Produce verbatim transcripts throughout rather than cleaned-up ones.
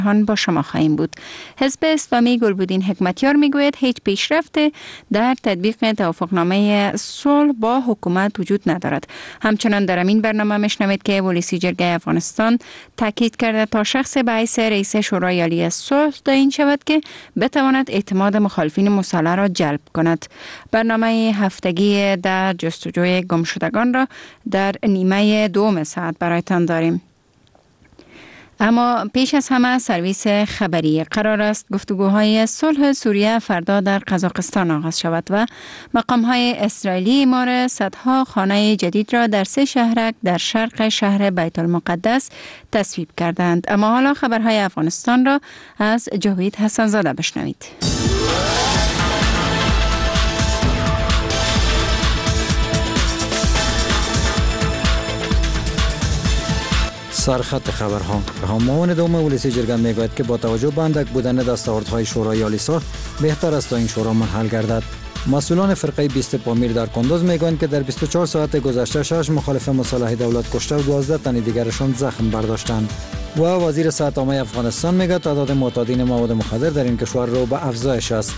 هان با شما خواهیم بود. حزب اسلامی گلبدین حکمتیار میگوید هیچ پیشرفت در تطبیق توافقنامه صلح با حکومت وجود ندارد. همچنان در این برنامه میشنوید که پلیسی جرگه افغانستان تاکید کرده تا شخص به حیث رئیس شورای عالی صلح تعیین شود که بتواند اعتماد مخالفین مسلح را جلب کند. برنامه هفتگی در جستجوی گمشدگان را در نیمه دوم ساعت برایتان داریم. اما پیش از همه سرویس خبری قرار است گفتگوهای صلح سوریه فردا در قزاقستان آغاز شود و مقامهای اسرائیلی امار صدها خانه جدید را در سه شهرک در شرق شهر بیت المقدس تصویب کردند. اما حالا خبرهای افغانستان را از جاوید حسن زاده بشنوید. سرخط خبرها. معاون دوم پلیسی جرگه میگوید که با توجه به اندک بودن دستاوردهای شورای عالی صلح بهتر است تا این شورا منحل گردد. مسئولان فرقه بیست پامیر در کندوز میگویند که در بیست و چهار ساعت گذشته شش مخالف مسلح دولت کشته و دوازده تن دیگرشان زخم برداشتند. و وزیر صحت عامه افغانستان میگه تعداد معتادین مواد مخدر در این کشور رو به افزایش است.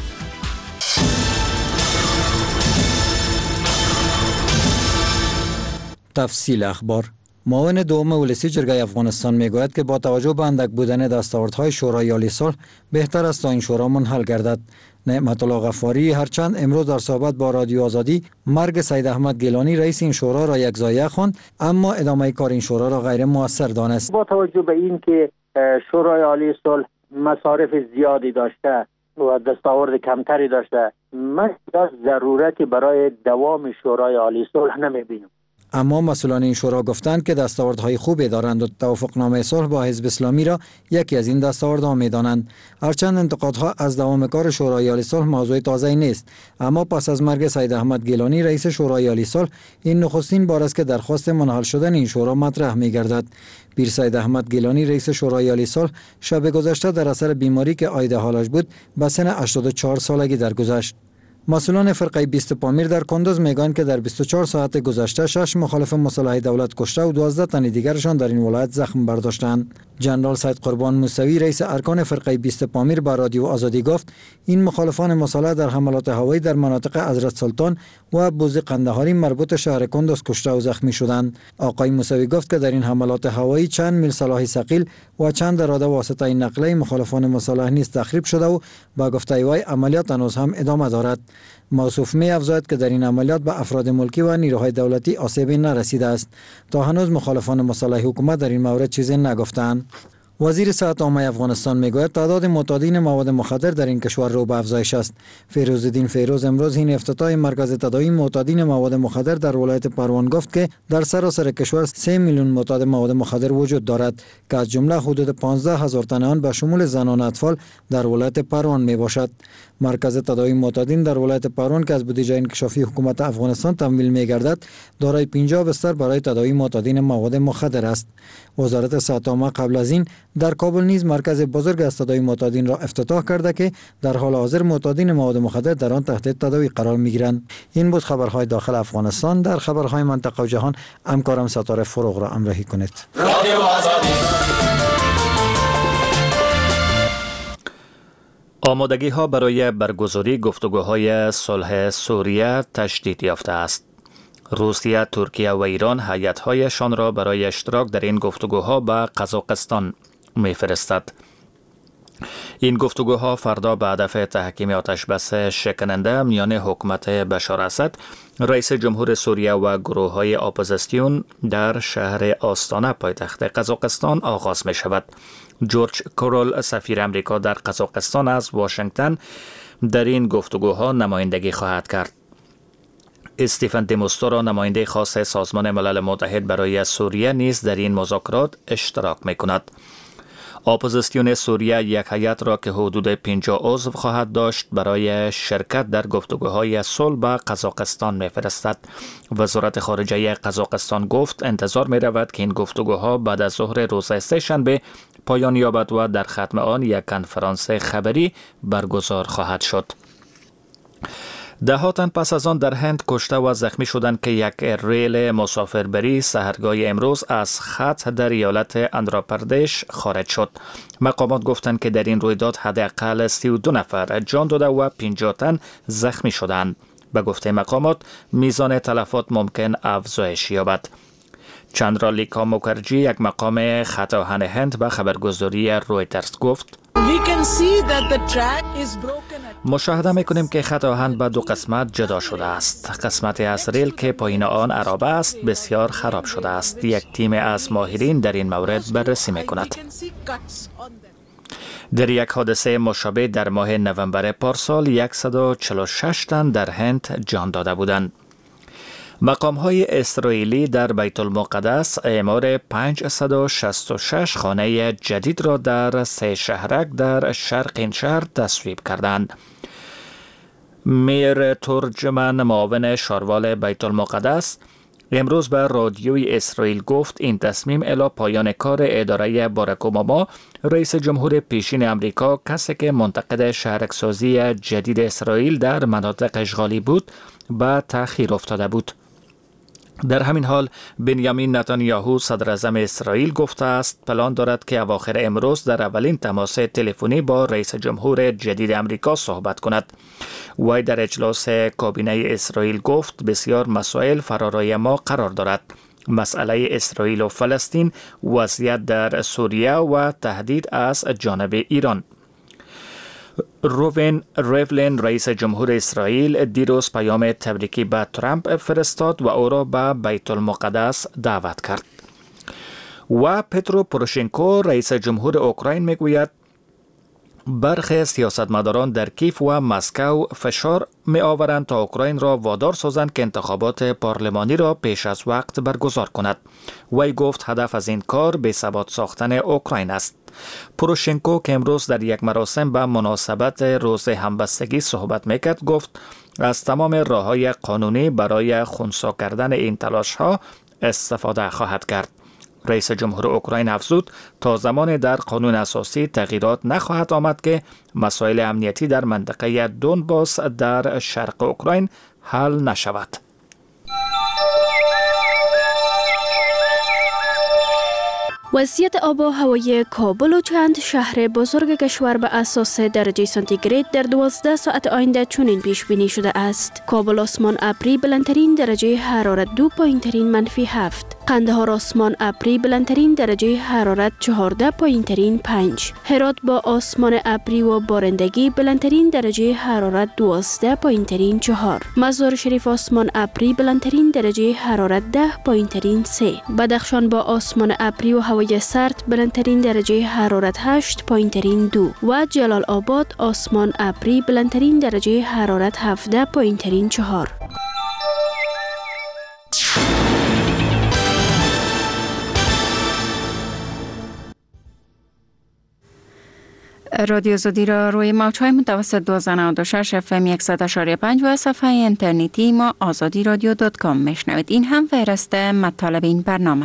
تفصیل اخبار. معاون دوم پلیسی جرگه افغانستان میگوید که با توجه به اندک بودن دستاوردهای شورای عالی صلح بهتر است تا این شورا منحل گردد. نعمت الله غفاری هرچند امروز در صحبت با رادیو آزادی مرگ سید احمد گیلانی رئیس این شورا را یک ضایعه خواند، اما ادامه کار این شورا را غیر مؤثر دانست. با توجه به این که شورای عالی صلح مصارف زیادی داشته و دستاورد کمتری داشته، من ضرورتی برای دوام شورای عالی صلح نمیبینم. اما مسئولان این شورا گفتند که دستاوردهای خوبی دارند و توافقنامه صلح با حزب اسلامی را یکی از این دستاوردها می‌دانند. هرچند انتقادها از دوام کار شورای عالی صلح موضوع تازه‌ای نیست، اما پس از مرگ سید احمد گیلانی رئیس شورای عالی صلح این نخستین بار است که درخواست منحل شدن این شورا مطرح می‌گردد. پیر سید احمد گیلانی رئیس شورای عالی صلح شب گذشته در اثر بیماری که عاید حالش بود به سن هشتاد و چهار سالگی درگذشت. مسئولان فرقه بیست پامیر در کندوز میگویند که در بیست و چهار ساعت گذشته شش مخالف مسلح دولت کشته و دوازده تن دیگرشان در این ولایت زخم برداشتند. جنرال سید قربان موسوی رئیس ارکان فرقه بیست پامیر با رادیو آزادی گفت این مخالفان مسلح در حملات هوایی در مناطق حضرت سلطان و بوزی قندهاری مربوط شهر کندوز کشته و زخمی شدند. آقای موسوی گفت که در این حملات هوایی چند میل سلاح ثقیل و چند اراده واسطه نقلیه مخالفان مسلح نیز تخریب شده و با گفته وی عملیات هنوز هم ادامه دارد. موصوف می افزاید که در این عملیات به افراد ملکی و نیروهای دولتی آسیبی نرسیده است. تا هنوز مخالفان مسلح حکومت در این مورد چیزی نگفتند. وزیر صحت عامه افغانستان میگوید تعداد معتادین مواد مخدر در این کشور رو به افزایش است. فیروزالدین فیروز امروز این افتتاح مرکز تداوی معتادین مواد مخدر در ولایت پروان گفت که در سراسر کشور سه میلیون معتاد مواد مخدر وجود دارد که از جمله حدود پانزده هزار تن آن به شمول زنان و اطفال در ولایت پروان می باشد. مرکز تداوی معتادین در ولایت پروان که از بودجه انکشافی حکومت افغانستان تمویل می گردد دارای پنجاه بستر برای تداوی معتادین مواد مخدر است. وزارت صحت عامه قبل از این در کابل نیز مرکز بزرگ از تداوی معتادین را افتتاح کرده که در حال حاضر معتادین مواد مخدر در آن تحت تداوی قرار می گیرند. این بود خبرهای داخل افغانستان. در خبرهای منطقه و جهان همکارم ستاره فروغ را همراهی کنید. آمادگی ها برای برگزاری گفتگوهای صلح سوریه تشدید یافته است. روسیه، ترکیه و ایران هیئت‌هایشان را برای اشتراک در این گفتگوها به قزاقستان می‌فرستد. این گفتگوها فردا به هدف تحکیم آتشبس شکننده میان حکومت بشار اسد، رئیس جمهور سوریه و گروه‌های اپوزیسیون در شهر آستانه پایتخت قزاقستان آغاز می شود. جورج کورول سفیر امریکا در قزاقستان از واشنگتن در این گفتگوها نمایندگی خواهد کرد. استیفن دموستورا نماینده خاص سازمان ملل متحد برای سوریه نیز در این مذاکرات اشتراک می کند. اپوزیسیون سوریه یک هیئت را که حدود پنجاه عضو خواهد داشت برای شرکت در گفتگوهای صلح به قزاقستان می‌فرستد. وزارت خارجه قزاقستان گفت انتظار می‌رود که این گفتگوها بعد از ظهر روز سه‌شنبه پایان یابد و در ختم آن یک کنفرانس خبری برگزار خواهد شد. ده تن پس از آن در هند کشته و زخمی شدند که یک ریل مسافربری سحرگاه امروز از خط در ایالت آندھراپردیش خارج شد. مقامات گفتند که در این رویداد حداقل سی و دو نفر جان داده و پنجاه تن زخمی شدند. به گفته مقامات میزان تلفات ممکن افزایش یابد. چندرالیکا مکرجی، یک مقام خط آهن هند، به خبرگزاری رویترز گفت مشاهده میکنیم که خط آهن به دو قسمت جدا شده است. قسمتی از ریل که پایین آن عرابه است بسیار خراب شده است. یک تیم از ماهرین در این مورد بررسی میکند. در یک حادثه مشابه در ماه نوامبر پارسال صد و چهل و شش تن در هند جان داده بودند. مقام‌های اسرائیلی در بیت المقدس اعمار پانصد و شصت و شش خانه جدید را در سه شهرک در شرق این شهر تصویب کردند. میر ترجمان، معاون شاروال بیت المقدس، امروز به رادیوی اسرائیل گفت این تصمیم الی پایان کار اداره باراک اوباما، رئیس جمهور پیشین امریکا، کسی که منتقد شهرک‌سازی جدید اسرائیل در مناطق اشغالی بود، به تأخیر افتاده بود. در همین حال بنیامین نتانیاهو صدر اعظم اسرائیل گفته است پلان دارد که اواخر امروز در اولین تماس تلفنی با رئیس جمهور جدید امریکا صحبت کند. وی در اجلاس کابینه اسرائیل گفت بسیار مسائل فرارای ما قرار دارد: مسئله اسرائیل و فلسطین، وضعیت در سوریه و تهدید از جانب ایران. روین ریولین، رئیس جمهور اسرائیل، دیروز پیام تبریکی به ترامپ فرستاد و او را به بیت المقدس دعوت کرد. و پترو پوروشنکو، رئیس جمهور اوکراین، میگوید برخی سیاستمداران در کیف و مسکو فشار می آورند تا اوکراین را وادار سازند که انتخابات پارلمانی را پیش از وقت برگزار کند. وی گفت هدف از این کار بی ثبات ساختن اوکراین است. پوروشنکو که امروز در یک مراسم به مناسبت روز همبستگی صحبت میکرد گفت از تمام راه‌های قانونی برای خنثی کردن این تلاش‌ها استفاده خواهد کرد. رئیس جمهور اوکراین افزود تا زمان در قانون اساسی تغییرات نخواهد آمد که مسائل امنیتی در منطقه دونباس در شرق اوکراین حل نشود. وضعیت آب و هوای کابل و چند شهر بزرگ کشور به اساس درجه سانتیگراد در دوازده ساعت آینده چنین پیش بینی شده است: کابل آسمان ابری، بلندترین درجه حرارت دو، پایینترین منفی هفت. قندهار آسمان ابری، بلندترین درجه حرارت چهارده، پایینترین پنج. هرات با آسمان ابری و بارندگی، بلندترین درجه حرارت دوازده، پایینترین چهار. مزار شریف آسمان ابری، بلندترین درجه حرارت ده، پایینترین سه. بدخشان با آسمان ابری و هوای سرد، بلندترین درجه حرارت هشت، پایینترین دو. و جلال آباد آسمان ابری، بلندترین درجه حرارت هفده، پایینترین چهار. رادیو آزادی را روی موج‌های متوسط دویست و نود و شش اف ام صد و شش ممیز پنج و صفحه اینترنتی ما آزادی رادیو دات کام میشنوید. این هم فهرست مطالب این برنامه.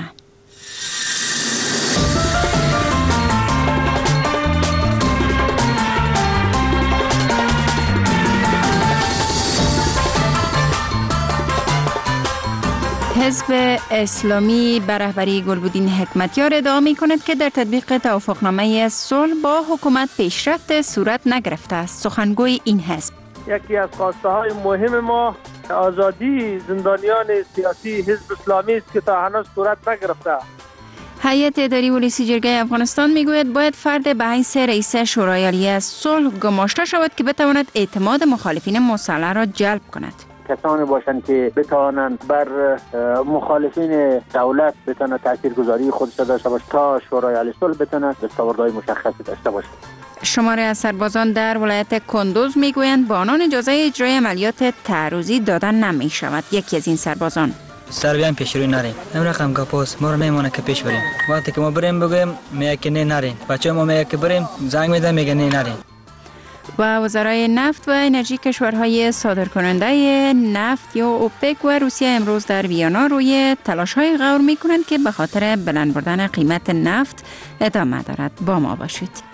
حزب اسلامی به رهبری گلبدین حکمتیار ادعا می کند که در تطبیق توافقنامه صلح با حکومت پیشرفت صورت نگرفته است. سخنگوی این حزب: یکی از خواسته های مهم ما آزادی زندانیان سیاسی حزب اسلامی است که تا هنوز صورت نگرفته. هیئت اداری ولسی جرگه افغانستان میگوید باید فرد به حیث رئیس شورای عالی صلح گماشته شود که بتواند اعتماد مخالفین مسلح را جلب کند. کسانی باشند که بتوانند بر مخالفین دولت بتوانند تاثیرگذاری خودش داشته باشند تا شورای عالی صلح بتواند دستاوردهای مشخصی داشته باشد. شماره از سربازان در ولایت کندوز میگویند به آنان اجازه اجرای عملیات تعرضی دادن نمی شود. یکی از این سربازان: سر بیان پیش روی نریم، این رقم گپاس ما رو نمیمونه که پیش بریم. وقتی که ما بریم بگیم میگه که نه نریم، بچه ما میگه که بریم زنگ میدن میگه نه نریم. و وزرای نفت و انرژی کشورهای صادرکننده نفت یا اوپک و روسیه امروز در ویانا روی تلاش‌های غور می‌کنند که به خاطر بلند بردن قیمت نفت ادامه دارد. با ما باشید.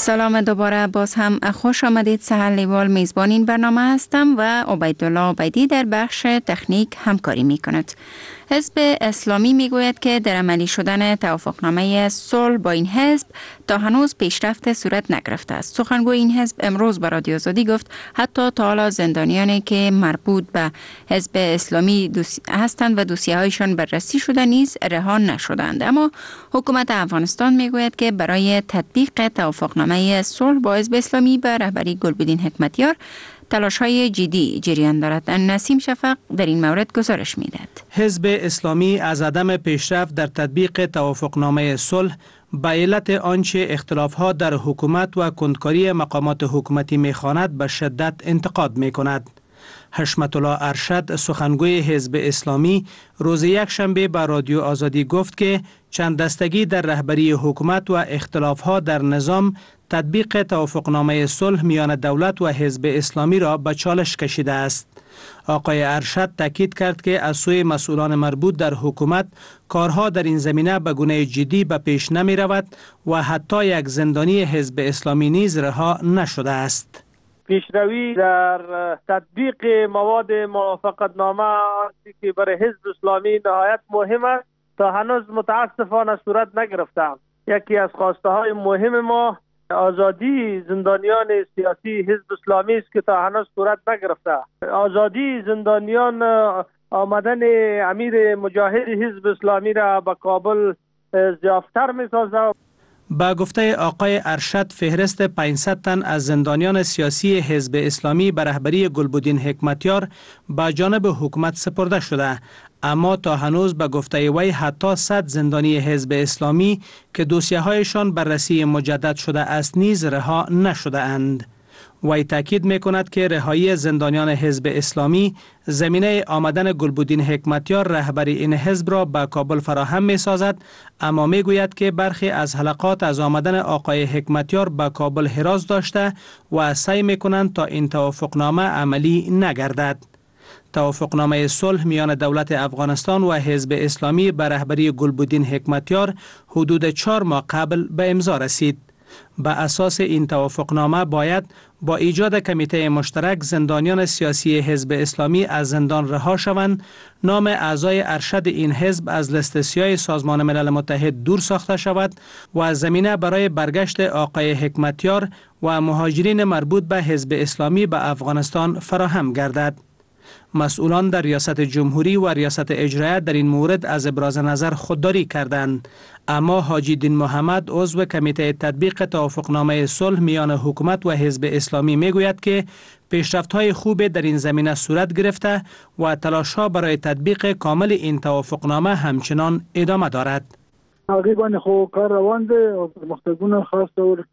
سلام دوباره، باز هم خوش آمدید. سحر لیوال میزبان این برنامه هستم و عبیدالله عبیدی در بخش تکنیک همکاری می کند. حزب اسلامی می گوید که در عملی شدن توافقنامه صلح با این حزب تا هنوز پیشرفت صورت نگرفته است. سخنگوی این حزب امروز به رادیو آزادی گفت حتی تا حالا زندانیانی که مربوط به حزب اسلامی هستند و دوسیه هایشان بررسی شده نیز رها نشدند. اما حکومت افغانستان می گوید که برای تطبیق توافقنامه صلح با حزب اسلامی به رهبری گلبدین حکمتیار تلاش‌های جدی جریان دارد. نسیم شفق در این مورد گزارش می‌دهد. حزب اسلامی از عدم پیشرفت در تطبیق توافقنامه صلح به علت آنچه اختلاف‌ها در حکومت و کندکاری مقامات حکومتی می‌خواند به شدت انتقاد می‌کند. حشمت الله ارشد، سخنگوی حزب اسلامی، روز یک شنبه به رادیو آزادی گفت که چند دستگی در رهبری حکومت و اختلاف‌ها در نظام تطبیق توافقنامه صلح میان دولت و حزب اسلامی را به چالش کشیده است. آقای ارشد تاکید کرد که از سوی مسئولان مربوط در حکومت کارها در این زمینه به گونه جدی به پیش نمی رود و حتی یک زندانی حزب اسلامی نیز رها نشده است. پیشروی در تطبیق مواد موافقتنامه آنچه که برای حزب اسلامی نهایت مهم است تا هنوز متاسفانه صورت نگرفته. یکی از خواسته های مهم ما آزادی زندانیان سیاسی حزب اسلامی است که تا هنوز صورت نگرفته. آزادی زندانیان آمدن امیر مجاهد حزب اسلامی را به کابل ضعیفتر می‌سازد. با گفته آقای ارشد، فهرست پانصد تن از زندانیان سیاسی حزب اسلامی به رهبری گلبدین حکمتیار به جانب حکومت سپرده شده، اما تا هنوز به گفته وی حتی صد زندانی حزب اسلامی که دوسیه هایشان بررسی مجدد شده است نیز رها نشده اند. وی تاکید می کند که رهایی زندانیان حزب اسلامی زمینه آمدن گلبدین حکمتیار رهبری این حزب را به کابل فراهم می سازد، اما می گوید که برخی از حلقات از آمدن آقای حکمتیار به کابل حراس داشته و سعی می کنند تا این توافقنامه عملی نگردد. توافقنامه صلح میان دولت افغانستان و حزب اسلامی به رهبری گلبدین حکمتیار حدود چهار ماه قبل به امضا رسید. به اساس این توافقنامه باید با ایجاد کمیته مشترک زندانیان سیاسی حزب اسلامی از زندان رها شوند، نام اعضای ارشد این حزب از لیست سیاه سازمان ملل متحد دور ساخته شود و زمینه برای برگشت آقای حکمتیار و مهاجرین مربوط به حزب اسلامی به افغانستان فراهم گردد. مسئولان در ریاست جمهوری و ریاست اجرایه در این مورد از ابراز نظر خودداری کردند، اما حاجی دین محمد، عضو کمیته تطبیق توافقنامه صلح میان حکومت و حزب اسلامی میگوید که پیشرفت‌های خوب در این زمینه صورت گرفته و تلاش‌ها برای تطبیق کامل این توافقنامه همچنان ادامه دارد. تقریبا خو کار روان ده مختگون خاص طور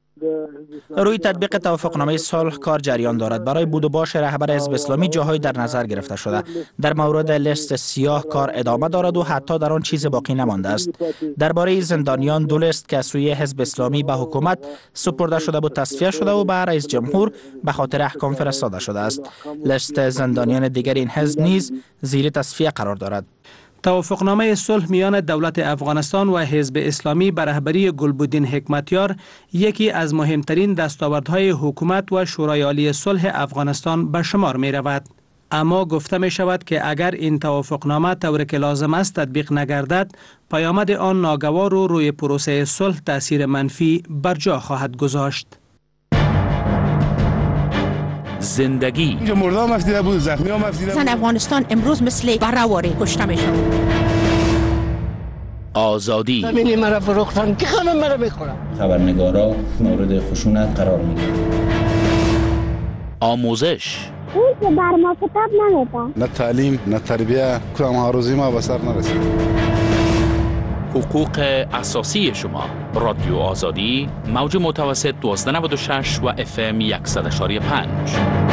روی تطبیق توافقنامه صلح کار جریان دارد. برای بود و باش رهبر حزب اسلامی جاهای در نظر گرفته شده. در مورد لیست سیاه کار ادامه دارد و حتی در آن چیز باقی نمانده است. درباره زندانیان دو لیست که از سوی حزب اسلامی به حکومت سپرده شده بود تصفیه شده و به رئیس جمهور به خاطر احکام فرستاده شده است. لیست زندانیان دیگر این حزب نیز زیر تصفیه قرار دارد. توافقنامه صلح میان دولت افغانستان و حزب اسلامی به رهبری گلبدین حکمتیار یکی از مهمترین دستاوردهای حکومت و شورای عالی صلح افغانستان به شمار می رود. اما گفته می شود که اگر این توافقنامه طوری که لازم است تطبیق نگردد، پیامد آن ناگوار و روی پروسه صلح تأثیر منفی بر جا خواهد گذاشت. زندگی مردم مفیده بود، زخمی هم مفیده بود. زن افغانستان امروز مثل برهواری کشته میشه. آزادی زمینی مرا فروختن که خانم مرا بخورم. خبرنگارا مورد خشونت قرار میگیرن. آموزش اون که بر ما کتاب نمیده. نه تعلیم نه تربیه، کام هاروزی ما به سر نرسید. حقوق اساسی شما. رادیو آزادی، موج متوسط دوازده نود و شش و اف ام صد و یک و پنج.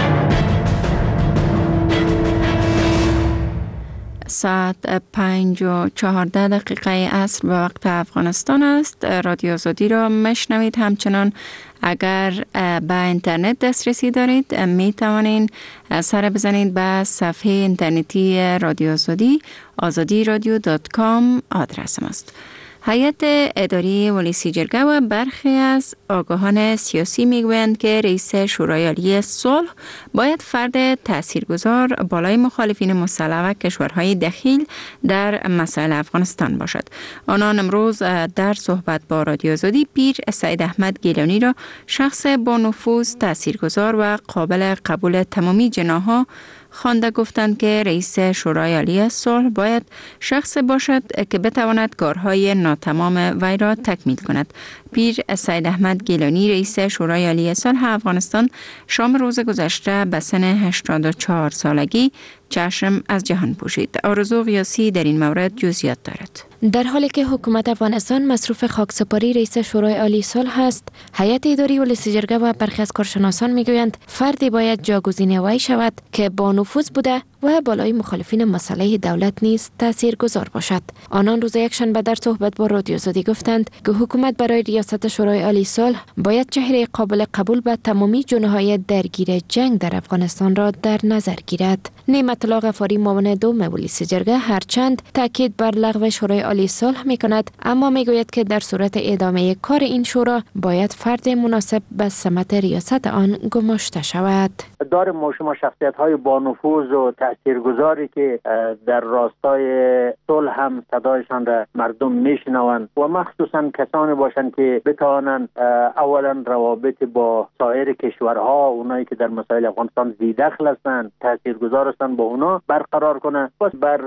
ساعت پنج و چهارده دقیقه عصر به وقت افغانستان است. رادیو آزادی را مشنوید. همچنان اگر به اینترنت دسترسی دارید می توانید سر بزنید به صفحه اینترنتی رادیو آزادی آزادی رادیو دات کام آدرس است. هیئت اداری ولیسی جرگه و برخی از آگاهان سیاسی میگویند که رئیس شورای عالی صلح باید فرد تاثیرگذار بالای مخالفین مسلح و کشورهای دخیل در مسائل افغانستان باشد. آنان امروز در صحبت با رادیو آزادی پیر سید احمد گیلانی را شخص با نفوذ، تاثیرگذار و قابل قبول تمامی جناح‌ها خوانده گفتند که رئیس شورای عالی صلح باید شخص باشد که بتواند کارهای ناتمام وی را تکمیل کند. پیر سید احمد گیلانی رئیس شورای عالی صلح افغانستان شام روز گذشته به سن هشتاد و چهار سالگی چشم از جهان پوشید. آرزو قیاسی در این مورد جزئیات دارد. در حالی که حکومت افغانستان مصروف خاکسپاری رئیس شورای عالی صلح است، هیئت اداری ولیسی جرگه و برخی از کارشناسان میگویند فردی باید جاگزین وی شود که با نفوذ بوده و بالای مخالفین مسلح دولت نیز تاثیرگذار باشد. آنان روز یکشنبه در صحبت با رادیو آزادی گفتند که حکومت برای ریاست شورای عالی صلح باید چهره قابل قبول به تمامی جناح‌های درگیر جنگ در افغانستان را در نظر گیرد. نعمت الله غفاری معاون دوم ولیسی جرگه هرچند تاکید بر لغو شورای عالی صلح میکند، اما میگوید که در صورت ادامه کار این شورا باید فرد مناسب به سمت ریاست آن گماشته شود. داریم ما شما شخصیت‌های با نفوذ و تاثیرگذاری که در راستای صلح هم صدایشان را مردم میشنوند و مخصوصا کسانی باشند که بتوانند اولا روابط با سایر کشورها، اونایی که در مسائل افغانستان ذی دخل هستند، تاثیرگذار هستند، با اونا برقرار کنه، بس بر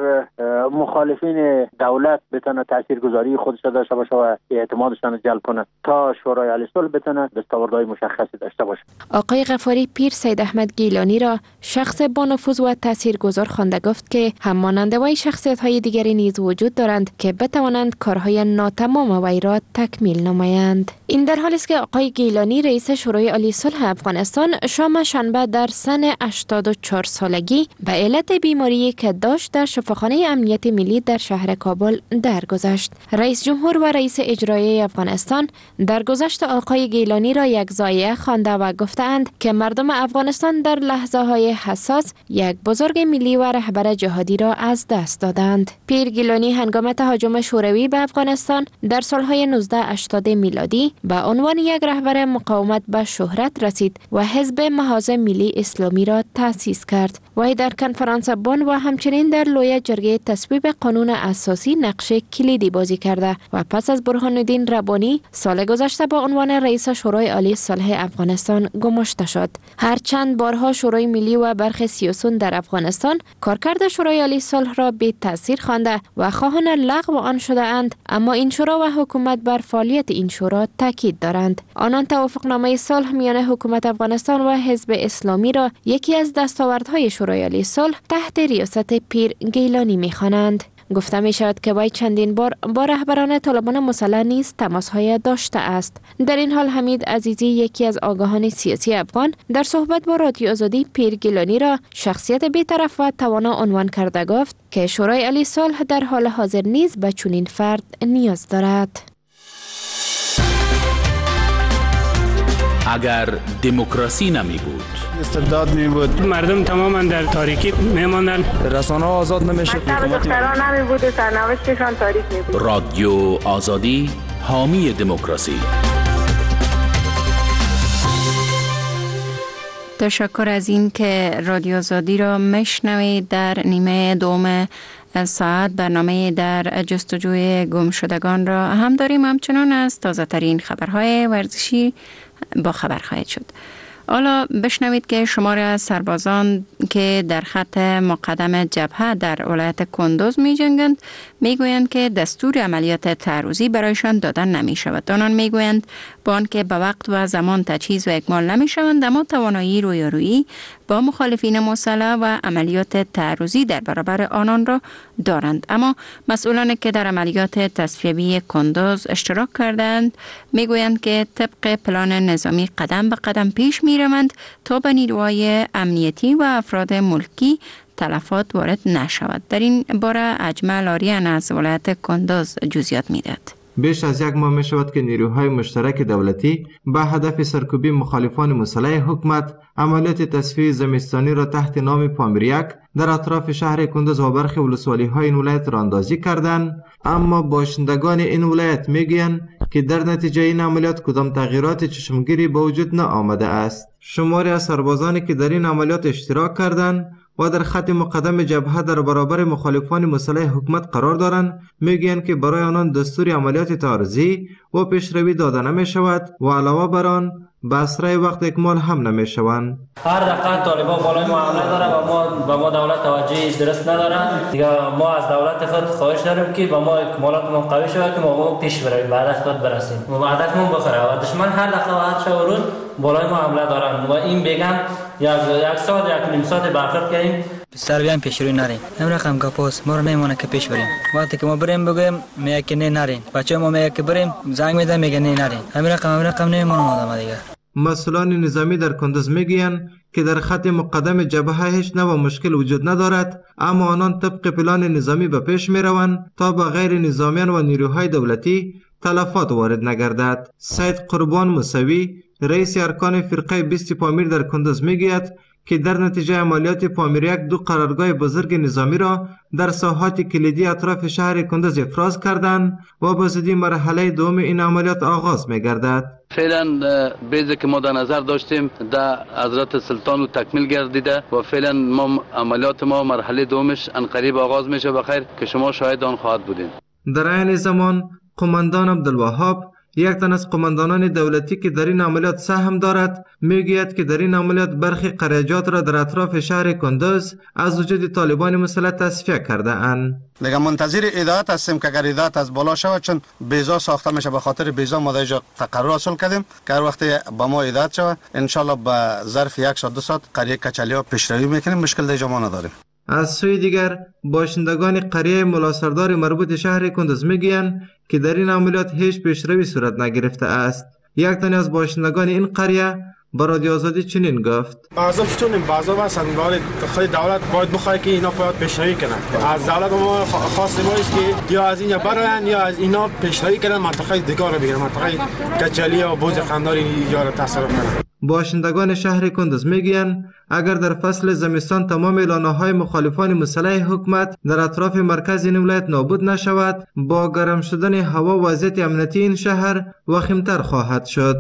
مخالفین دولت بتونه تاثیرگذاری خودش داشته باشه و اعتمادشان جلب کنه تا شورای عالی صلح بتونه دستاوردهای مشخصی داشته باشه. آقای غفاری پیر سید احمد گیلانی را شخص با نفوذ و تاثیرگذار خوانده گفت که همانند وی شخصیت‌های دیگری نیز وجود دارند که بتوانند کارهای ناتمام وی را تکمیل نمایند. این در حالی است که آقای گیلانی رئیس شورای عالی صلح افغانستان شام شنبه در سن هشتاد و چهار سالگی به علت بیماری که داشت در شفاخانه امنیت ملی در شهر کابل درگذشت. رئیس جمهور و رئیس اجرایی افغانستان درگذشت آقای گیلانی را یک ضایعه خوانده و گفتند که مردم افغانستان در لحظه های حساس یک بزرگ ملی و رهبر جهادی را از دست دادند. پیر گیلانی هنگام تهاجم شوروی به افغانستان در سالهای نوزده هشتاد میلادی به عنوان یک رهبر مقاومت به شهرت رسید و حزب محاذ ملی اسلامی را تأسیس کرد. وی در کنفرانس بن و همچنین در لوی جرگه تصویب قانون اساسی نقش کلیدی بازی کرده و پس از برهان الدین ربانی سال گذشته با عنوان رئیس شورای عالی صلح افغانستان گماشته شد. هرچند بارها شورای ملی و برخی سیاسیون در افغانستان کارکرد شورای عالی صلح را بی تاثیر خوانده و خواهان لغو آن شده اند، اما این شورا و حکومت بر فعالیت این شورا تاکید دارند. آنان توافقنامه صلح میان حکومت افغانستان و حزب اسلامی را یکی از دستاوردهای شورای عالی صلح تحت ریاست پیر گیلانی می‌خوانند. گفته می شود که وی چندین بار با رهبران طالبان مسلح نیز تماس‌های داشته است. در این حال حمید عزیزی یکی از آگاهان سیاسی افغان در صحبت با رادیو آزادی پیر گیلانی را شخصیت بی‌طرف و توانا عنوان کرده گفت که شورای عالی صلح در حال حاضر نیز به چنین فرد نیاز دارد. اگر دموکراسی نمی بود، استبداد می بود، مردم تماما در تاریکی می ماندن، رسانه ها آزاد نمی شد، دختران نمی بود و سرنوشتشان تاریک می بود. رادیو آزادی، حامی دموکراسی. تشکر از این که رادیو آزادی را مشنوید. در نیمه دوم ساعت برنامه در جستجوی گم شدگان را هم داریم، همچنان از تازه ترین خبرهای ورزشی با خبر خواهید شد. حالا بشنوید که شمار از سربازان که در خط مقدم جبهه در ولایت کندوز می جنگند می گویند که دستور عملیات تعرضی برایشان دادن نمی شود. آنان می گویند با آنکه به وقت و زمان تجهیز و اکمال نمی شوند، اما توانایی رویارویی با مخالفین مسلح و عملیات تعرضی در برابر آنان را دارند. اما مسئولانی که در عملیات تصفیه‌ای کندوز اشتراک کردند می گویند که طبق پلان نظامی قدم به قدم پیش می روند تا به نیروهای امنیتی و افراد ملکی تلفات وارد نشود. در این باره اجمل آریان از ولایت کندوز جزئیات می دهد. بیش از یک ماه می شود که نیروهای مشترک دولتی به هدف سرکوبی مخالفان مسلح حکومت عملیات تصفیه زمستانی را تحت نام پامیر یک در اطراف شهر کندز و برخی ولسوالی‌های این ولایت را اندازی کردند، اما باشندگان این ولایت میگویند که در نتیجه این عملیات کدام تغییرات چشمگیری به وجود نآمده است. شماری از سربازانی که در این عملیات اشتراک کردند و در خط مقدم جبهه در برابر مخالفان مسلح حکومت قرار دارند میگویند که برای آنان دستور عملیات تعرضی و پیشروی داده نمی شود و علاوه بر آن به اسرع وقت اکمال هم نمی شوند. هر دقیقه طالبان بالای ما حمله داره و ما به ما دولت توجه درست نداره. دیگه ما از دولت خود خواهش داریم که با ما اکمالات ما قوی شود که ما, ما پیش برویم، بعد از خود برسیم و بعد ما بخوره و دشمن هر دقیقه و هر شب و روز بالای ما حمله دارن و این بیگم یک یک ساعت یک نیم ساعت برخورد کردیم. سر بیایم پیش روی نریم. همین رقم گپاس ما رو نمیمونه که پیش بریم. وقتی که ما بریم بگیم میگه که نه نریم. بچه ما میگه که بریم زنگ میده میگه نه نریم. همین رقم همین رقم نمیمونه آدم دیگه. مسئولان نظامی در کندز میگویند که در خط مقدم جبهه هیچ نوع مشکل وجود ندارد، اما آنان طبق پلان نظامی به پیش میروند تا به غیر نظامیان و نیروهای دولتی تلفات وارد نگردد. سید قربان موسوی رئیس ارکان فرقه بیست پامیر در کندز میگوید که در نتیجه عملیات پامیر یک دو قرارگاه بزرگ نظامی را در ساحات کلیدی اطراف شهر کندز افراز کردند و به زودی مرحله دوم این عملیات آغاز می‌گردد. فعلا بیزی که ما در نظر داشتیم در حضرت سلطان و تکمیل گردیده و فعلا ما عملیات ما مرحله دومش انقریب آغاز میشه بخیر که شما شاهد آن خواهد بودین. در این زمان قماندان عبدالوهاب یک تن از قماندانان دولتی که در این عملیات سهم دارد میگوید که در این عملیات برخی قریجات را در اطراف شهر کندز از وجود طالبان مسلح تصفیه کرده اند. دیگه منتظر ایدات هستیم که اگر ایدات از بالا شود، چون بیزا ساخته میشه، به خاطر بیزا ما در اینجا تقرر حاصل کردیم که هر وقت با ما ایدات شود ان شاء الله به ظرف یک ساعت دو ساعت قریه کچلیا پیشروی میکنیم، مشکل در اینجا ما نداریم. از سوی دیگر باشندگان قریه ملاسردار مربوط شهر کندز میگویند که در این عملیات هیچ پیشروی صورت نگرفته است. یک تن از باشندگان این قریه با رادیو آزادی چنین گفت: بعضا فتونیم بعضا بسن ولی خود دولت باید بخواد که اینا باید پیشروی کنن. از دولت ما خواست ما است که یا از اینجا براین یا از اینا پیشروی کنن، منطقه دیگر رو بگیرن، منطقه کچلی و بوز قنداری یا رو تصرف کنن. باشندگان شهر کندز میگویند اگر در فصل زمستان تمام اعلانه‌های مخالفان مسلح حکومت در اطراف مرکز این ولایت نابود نشود، با گرم شدن هوا وضعیت امنیتی این شهر وخیم‌تر خواهد شد.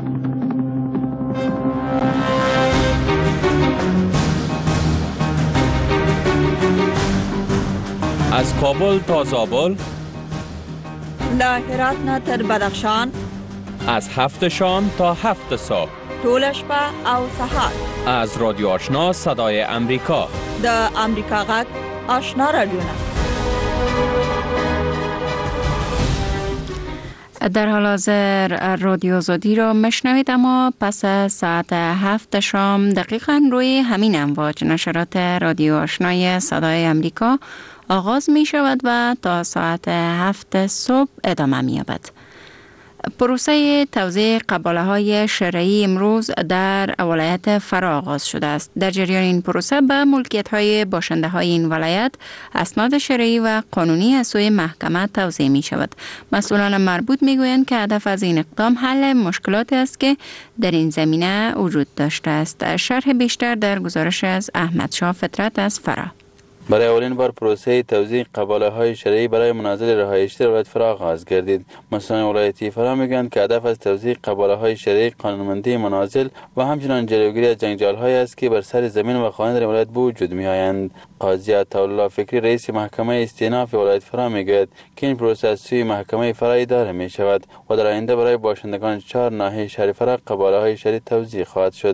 از کابل تا زابل، له هرات نه تر بدخشان، از هفت شام تا هفت صبح، ټول شپه او سهار، از رادیو آشنا صدای امریکا، د امریکا غږ آشنا رادیونا. در حال حاضر رادیو آزادی را مشنوید، اما پس ساعت هفت شام دقیقاً روی همین امواج نشرات رادیو آشنای صدای امریکا آغاز می شود و تا ساعت هفت صبح ادامه می یابد. پروسه توزیع قباله های شرعی امروز در ولایت فرا آغاز شده است. در جریان این پروسه به ملکیت های باشنده های این ولایت اسناد شرعی و قانونی از سوی محکمه توزیع می شود. مسئولان مربوط می گویند که هدف از این اقدام حل مشکلاتی است که در این زمینه وجود داشته است. شرح بیشتر در گزارش از احمد شاه فطرت از فرا. برای اولین بار پروسه توزیع قباله های شرعی برای منازل رهایشی در ولایت فرا آغاز گردید. مسئولان ولایتی فرا میگویند که هدف از توزیع قباله های شرعی قانونمندی منازل و همچنین جلوگیری از جنجال های است که بر سر زمین و خانه در ولایت به وجود می آیند. قاضی عطاالله فکری رئیس محکمه استئناف ولایت فرا میگوید که این پروسه از سوی محکمه فرا اداره می شود و در آینده برای باشندگان چهار ناحیه شهر فرا قباله های شرعی توزیع خواهد شد.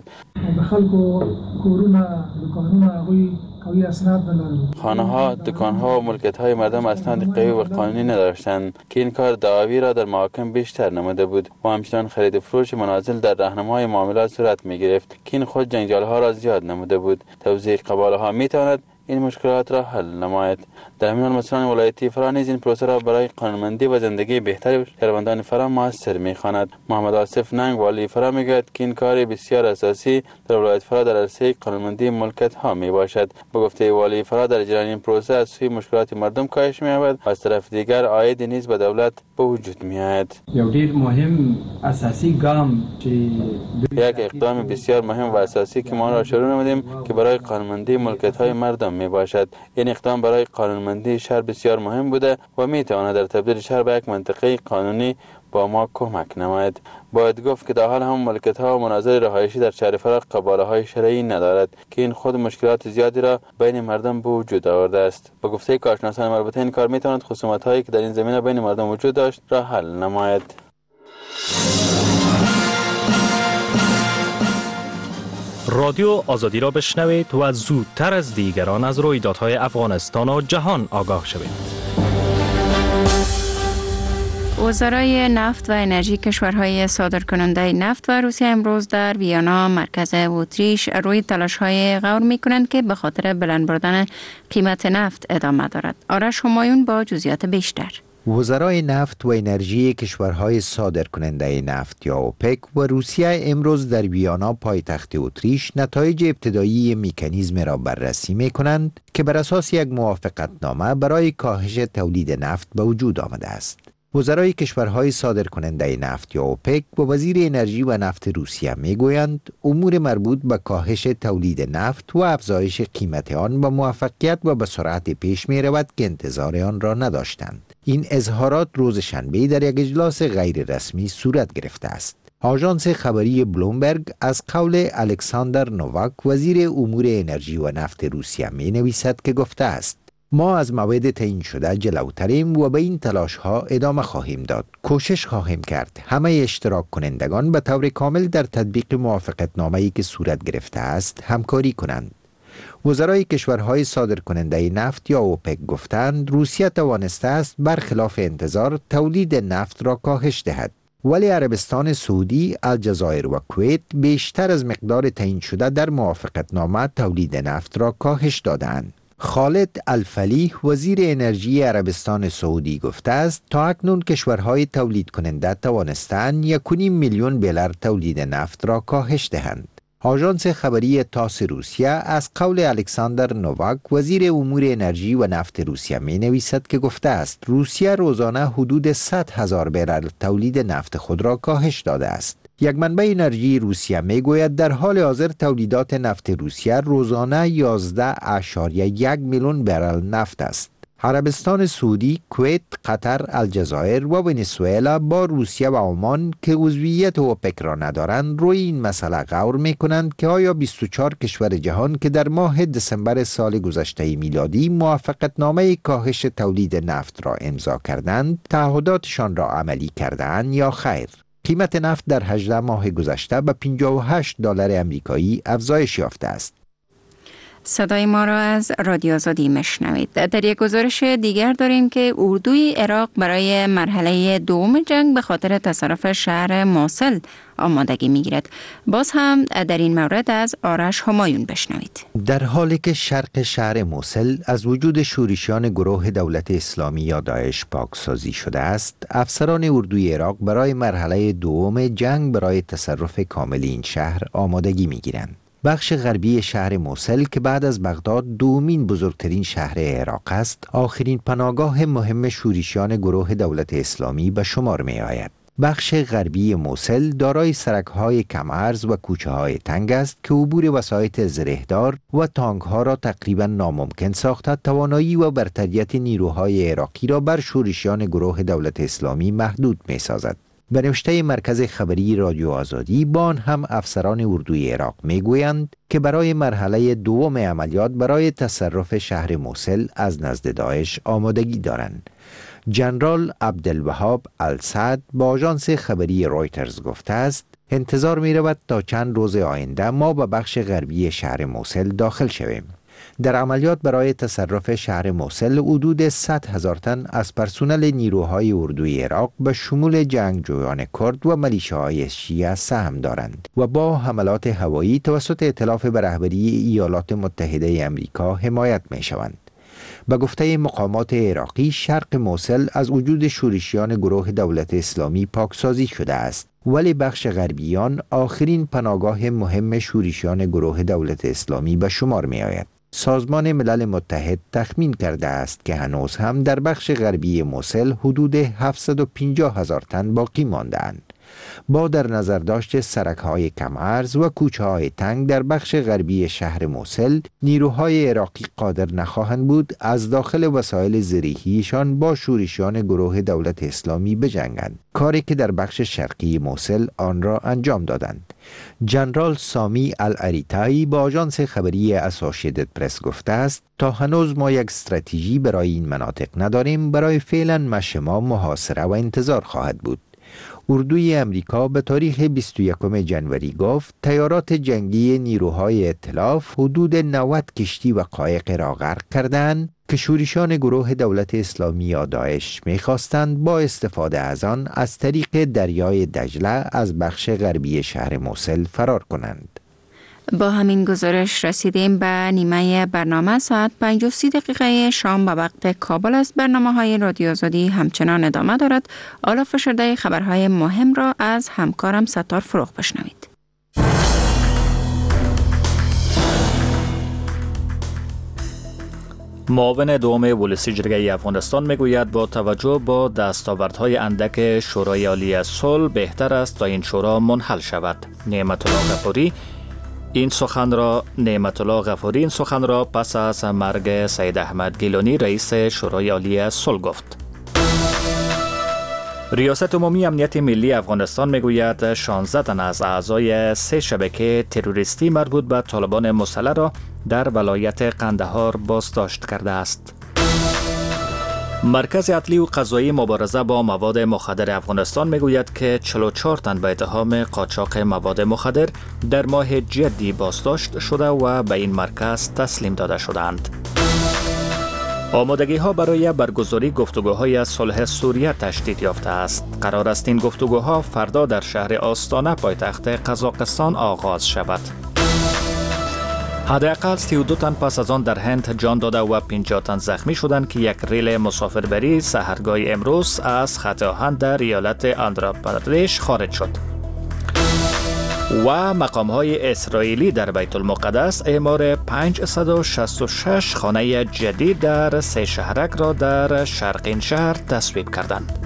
خانه ها، دکان ها و ملکیت های مردم اسناد قوی و قانونی نداشتند که این کار دعاوی را در محاکم بیشتر نموده بود و همچنان خرید و فروش منازل در راهنمای معاملات صورت می گرفت که این خود جنجال ها را زیاد نموده بود. توزیع قباله ها می تواند این مشکلات را حل نماید. در همین حال مسئولان ولایتی فرا نیز این پروسه را برای قانونمندی و زندگی بهتر شهروندان فرا موثر می‌خواند. محمد آصف ننگ والی فرا میگوید که این کار بسیار اساسی در ولایت فرا در عرصه قانونمندی ملکیت ها میباشد. به گفته والی فرا در جریان این پروسه از سوی مشکلات مردم کاهش می‌یابد و از طرف دیگر عاید نیز به دولت به وجود می آید. یو ډیر مهم اساسی گام چې یک اقدام بسیار مهم و اساسی که ما را شروع نمودیم که برای قانونمندی ملکیت های مردم می باشد. این اقدام برای قانونمندی شهر بسیار مهم بوده و می تواند در تبدیل شهر به یک منطقه قانونی با ما کمک نماید. باید گفت که در حال هم ملکیت ها و مناظر رهایشی در شهر فرا قباله های شرعی ندارد که این خود مشکلات زیادی را بین مردم به وجود آورده است. با گفته کارشناسان مربوطه این کار می تواند خصومت هایی که در این زمینه بین مردم وجود داشت را حل نماید. رادیو آزادی را بشنوید و زودتر از دیگران از رویدادهای افغانستان و جهان آگاه شوید. وزرای نفت و انرژی کشورهای صادرکننده نفت و روسیه امروز در ویانا مرکز اتریش روی تلاش‌های غور می‌کنند که به خاطر بلند بردن قیمت نفت ادامه دارد. آرش همایون با جزئیات بیشتر. وزرای نفت و انرژی کشورهای صادرکننده نفت یا اوپک و روسیه امروز در ویانا پایتخت اتریش نتایج ابتدایی مکانیزم را بررسی می‌کنند که بر اساس یک موافقتنامه برای کاهش تولید نفت به وجود آمده است. وزرای کشورهای صادرکننده نفت یا اوپک و وزیر انرژی و نفت روسیه میگویند امور مربوط به کاهش تولید نفت و افزایش قیمت آن با موفقیت و به سرعت پیش می رود که انتظار آن را نداشتند. این اظهارات روز شنبه در یک اجلاس غیر رسمی صورت گرفته است. آژانس خبری بلومبرگ از قول الکساندر نوواک وزیر امور انرژی و نفت روسیه می نویسد که گفته است: ما از موعد تعیین شده جلوتریم و به این تلاش ها ادامه خواهیم داد. کوشش خواهیم کرد همه اشتراک کنندگان به طور کامل در تطبیق موافقتنامه‌ای که صورت گرفته است همکاری کنند. وزرای کشورهای صادرکننده نفت یا اوپک گفتند روسیه توانسته است برخلاف انتظار تولید نفت را کاهش دهد، ولی عربستان سعودی، الجزایر و کویت بیشتر از مقدار تعیین شده در موافقتنامه تولید نفت را کاهش دادند. خالد الفلیح وزیر انرژی عربستان سعودی گفته است تا اکنون کشورهای تولید کننده توانستند یک و نیم میلیون برل تولید نفت را کاهش دهند. آژانس خبری تاس روسیه از قول الکساندر نوواک وزیر امور انرژی و نفت روسیه می نویسد که گفته است روسیه روزانه حدود صد هزار برل تولید نفت خود را کاهش داده است. یک منبع انرژی روسیه می گوید در حال حاضر تولیدات نفت روسیه روزانه یازده اشاریه یک میلیون برل نفت است. عربستان سعودی، کویت، قطر، الجزایر و ونزوئلا با روسیه و عمان که عضویت اوپک را ندارند روی این مسئله غور می کنند که آیا بیست و چهار کشور جهان که در ماه دسامبر سال گذشته میلادی موافقتنامه کاهش تولید نفت را امضا کردند تعهداتشان را عملی کردند یا خیر. قیمت نفت در هجده ماه گذشته به پنجاه و هشت دلار امریکایی افزایش یافته است. صدای ما را از رادیو آزادی مشنوید. در یک گزارش دیگر داریم که اردوی عراق برای مرحله دوم جنگ به خاطر تصرف شهر موصل آمادگی میگیرد. باز هم در این مورد از آرش همایون بشنوید. در حالی که شرق شهر موصل از وجود شورشیان گروه دولت اسلامی یا داعش پاکسازی شده است، افسران اردوی عراق برای مرحله دوم جنگ برای تصرف کامل این شهر آمادگی میگیرند. بخش غربی شهر موصل که بعد از بغداد دومین بزرگترین شهر عراق است، آخرین پناهگاه مهم شورشیان گروه دولت اسلامی به شمار می آید. بخش غربی موصل دارای سرک‌های کم عرض و کوچه‌های تنگ است که عبور وسایط زرهدار و تانک‌ها را تقریباً ناممکن ساخته توانایی و برتریت نیروهای عراقی را بر شورشیان گروه دولت اسلامی محدود می‌سازد. به نوشته مرکز خبری رادیو آزادی با آن هم افسران اردوی عراق میگویند که برای مرحله دوم عملیات برای تصرف شهر موصل از نزد داعش آمادگی دارند. جنرال عبدالوهاب السعد با آژانس خبری رویترز گفته است انتظار می رود تا چند روز آینده ما به بخش غربی شهر موصل داخل شویم. در عملیات برای تصرف شهر موصل حدود صد هزار تن از پرسنل نیروهای اردوی عراق به شمول جنگجویان کرد و ملیشه‌های شیعه سهم دارند و با حملات هوایی توسط ائتلاف به رهبری ایالات متحده آمریکا حمایت می شوند. به گفته مقامات عراقی شرق موصل از وجود شورشیان گروه دولت اسلامی پاکسازی شده است، ولی بخش غربیان آخرین پناهگاه مهم شورشیان گروه دولت اسلامی به شمار می آید. سازمان ملل متحد تخمین کرده است که هنوز هم در بخش غربی موسل حدود هفتصد و پنجاه هزار تن باقی مانده‌اند. با در نظر داشت سرک‌های کم عرض و کوچه‌های تنگ در بخش غربی شهر موسل، نیروهای عراقی قادر نخواهند بود از داخل وسایل زرهیشان با شورشیان گروه دولت اسلامی بجنگند، کاری که در بخش شرقی موسل آن را انجام دادند. جنرال سامی الاریتایی با آژانس خبری اسوسییتد پرس گفته است تا هنوز ما یک استراتژی برای این مناطق نداریم، برای فعلا مشی ما محاصره و انتظار خواهد بود. اردوی امریکا به تاریخ بیست و یکم ژانویه گفت تیارات جنگی نیروهای ائتلاف حدود نود کشتی و قایق را غرق کردند که شورشیان گروه دولت اسلامی یا داعش می‌خواستند با استفاده از آن از طریق دریای دجله از بخش غربی شهر موسل فرار کنند. با همین گزارش رسیدیم به نیمه برنامه. ساعت پنج و سی دقیقه شام به وقت کابل است. برنامه‌های رادیو آزادی همچنان ادامه دارد. حالا فشرده خبرهای مهم را از همکارم ستار فروغ بشنوید. معاون دوم ولسی جرگه افغانستان میگوید با توجه با دستاوردهای اندک شورای عالی صلح بهتر است تا این شورا منحل شود. نعمت الله غفوری این سخن را نعمت الله غفوری این سخن را پس از مرگ سید احمد گیلانی رئیس شورای عالی صلح گفت. ریاست عمومی امنیت ملی افغانستان میگوید شانزده تن از اعضای سه شبکه تروریستی مربوط به طالبان مسلح را در ولایت قندهار بازداشت کرده است. مرکز عدلی و قضایی مبارزه با مواد مخدر افغانستان میگوید که چهل و چهار تن به اتهام قاچاق مواد مخدر در ماه جدی بازداشت شده و به این مرکز تسلیم داده شدند. آمادگی ها برای برگزاری گفتگوهای صلح سوریه تشدید یافته است. قرار است این گفتگوها فردا در شهر آستانه پایتخت قزاقستان آغاز شود. حداقل سی و دو تن پس از آن در هند جان داده و پنجاه تن زخمی شدند که یک ریل مسافربری سحرگاه امروز از خط آهن در ایالت آندھراپردیش خارج شد. و مقام‌های اسرائیلی در بیت المقدس اعمار پانصد و شصت و شش خانه جدید در سه شهرک را در شرقین شهر تصویب کردند.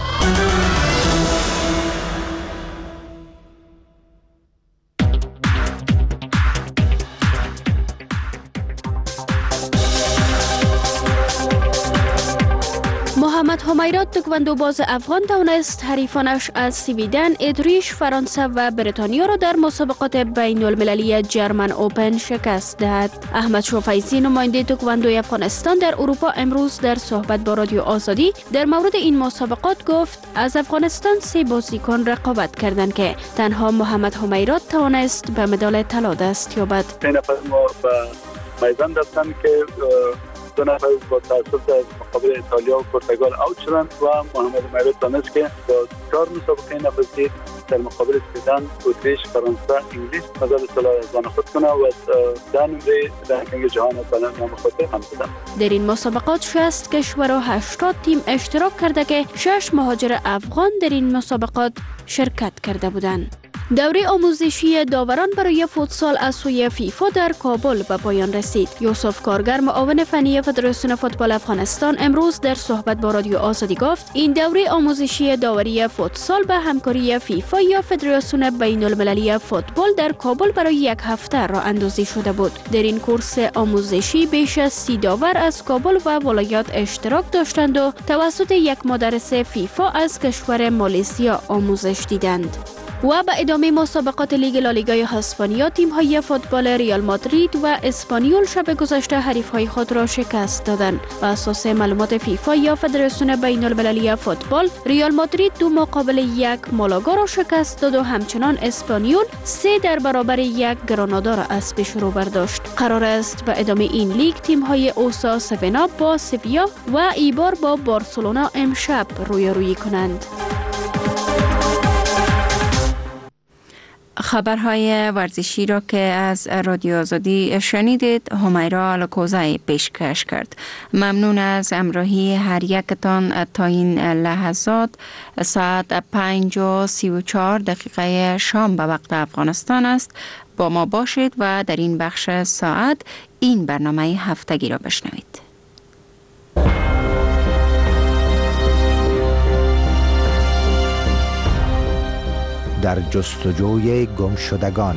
محمد همیرات تکواندوباز افغان توانست حریفانش از سویدن، اتریش، فرانسه و بریتانیا را در مسابقات بین المللی جرمن اوپن شکست دهد. احمد شوفیزی نماینده تکواندوی افغانستان در اروپا امروز در صحبت با رادیو آزادی در مورد این مسابقات گفت از افغانستان سه بازیکن رقابت کردند که تنها محمد همیرات توانست به مدال طلا دست یابد. سه نفر ما به میدان رفتن که دو نفر با توسط از مقابل ایتالیا و پرتغال اوت شدند و محمد همیرات دانست که با چهار مسابقه نفسی در مقابل سویدن، اتریش، فرانسه، انگلیس مدال طلا از آن خود کنه و ده نمره رنکینگ جهان به نام خود هم شدند. در این مسابقات شصت کشور و هشتاد تیم اشتراک کرده که شش مهاجر افغان در این مسابقات شرکت کرده بودند. دوره آموزشی داوران برای فوتسال از سوی فیفا در کابل به پایان رسید. یوسف کارگر معاون فنی فدراسیون فوتبال افغانستان امروز در صحبت با رادیو آزادی گفت این دوره آموزشی داوری فوتسال به همکاری فیفا یا فدراسیون بین المللی فوتبال در کابل برای یک هفته راه اندازی شده بود. در این کورس آموزشی بیش از سی داور از کابل و ولایات اشتراک داشتند و توسط یک مدرس فیفا از کشور مالزیا آموزش دیدند. و به ادامه مسابقات لیگ لالیگای اسپانیا تیم‌های فوتبال ریال مادرید و اسپانیول شب گذشته حریف‌های خود را شکست دادند. بر اساس معلومات فیفا یا فدراسیون بین المللی فوتبال، ریال مادرید دو مقابل یک مالاگا را شکست داد و همچنان اسپانیول سه در برابر یک گرانادا را از پیش رو برداشت. قرار است به ادامه این لیگ تیم‌های اوسا سوینا با سویا و ایبار با بارسلونا امشب رویارویی کنند. خبرهای ورزشی را که از رادیو آزادی شنیدید همیرا لکوزای پیشکش کرد. ممنون از همراهی هر یکتان تا این لحظات. ساعت پنج و سی و چهار دقیقه شام به وقت افغانستان است. با ما باشید و در این بخش ساعت این برنامه هفتگی را بشنوید. در جستجوی گمشدگان.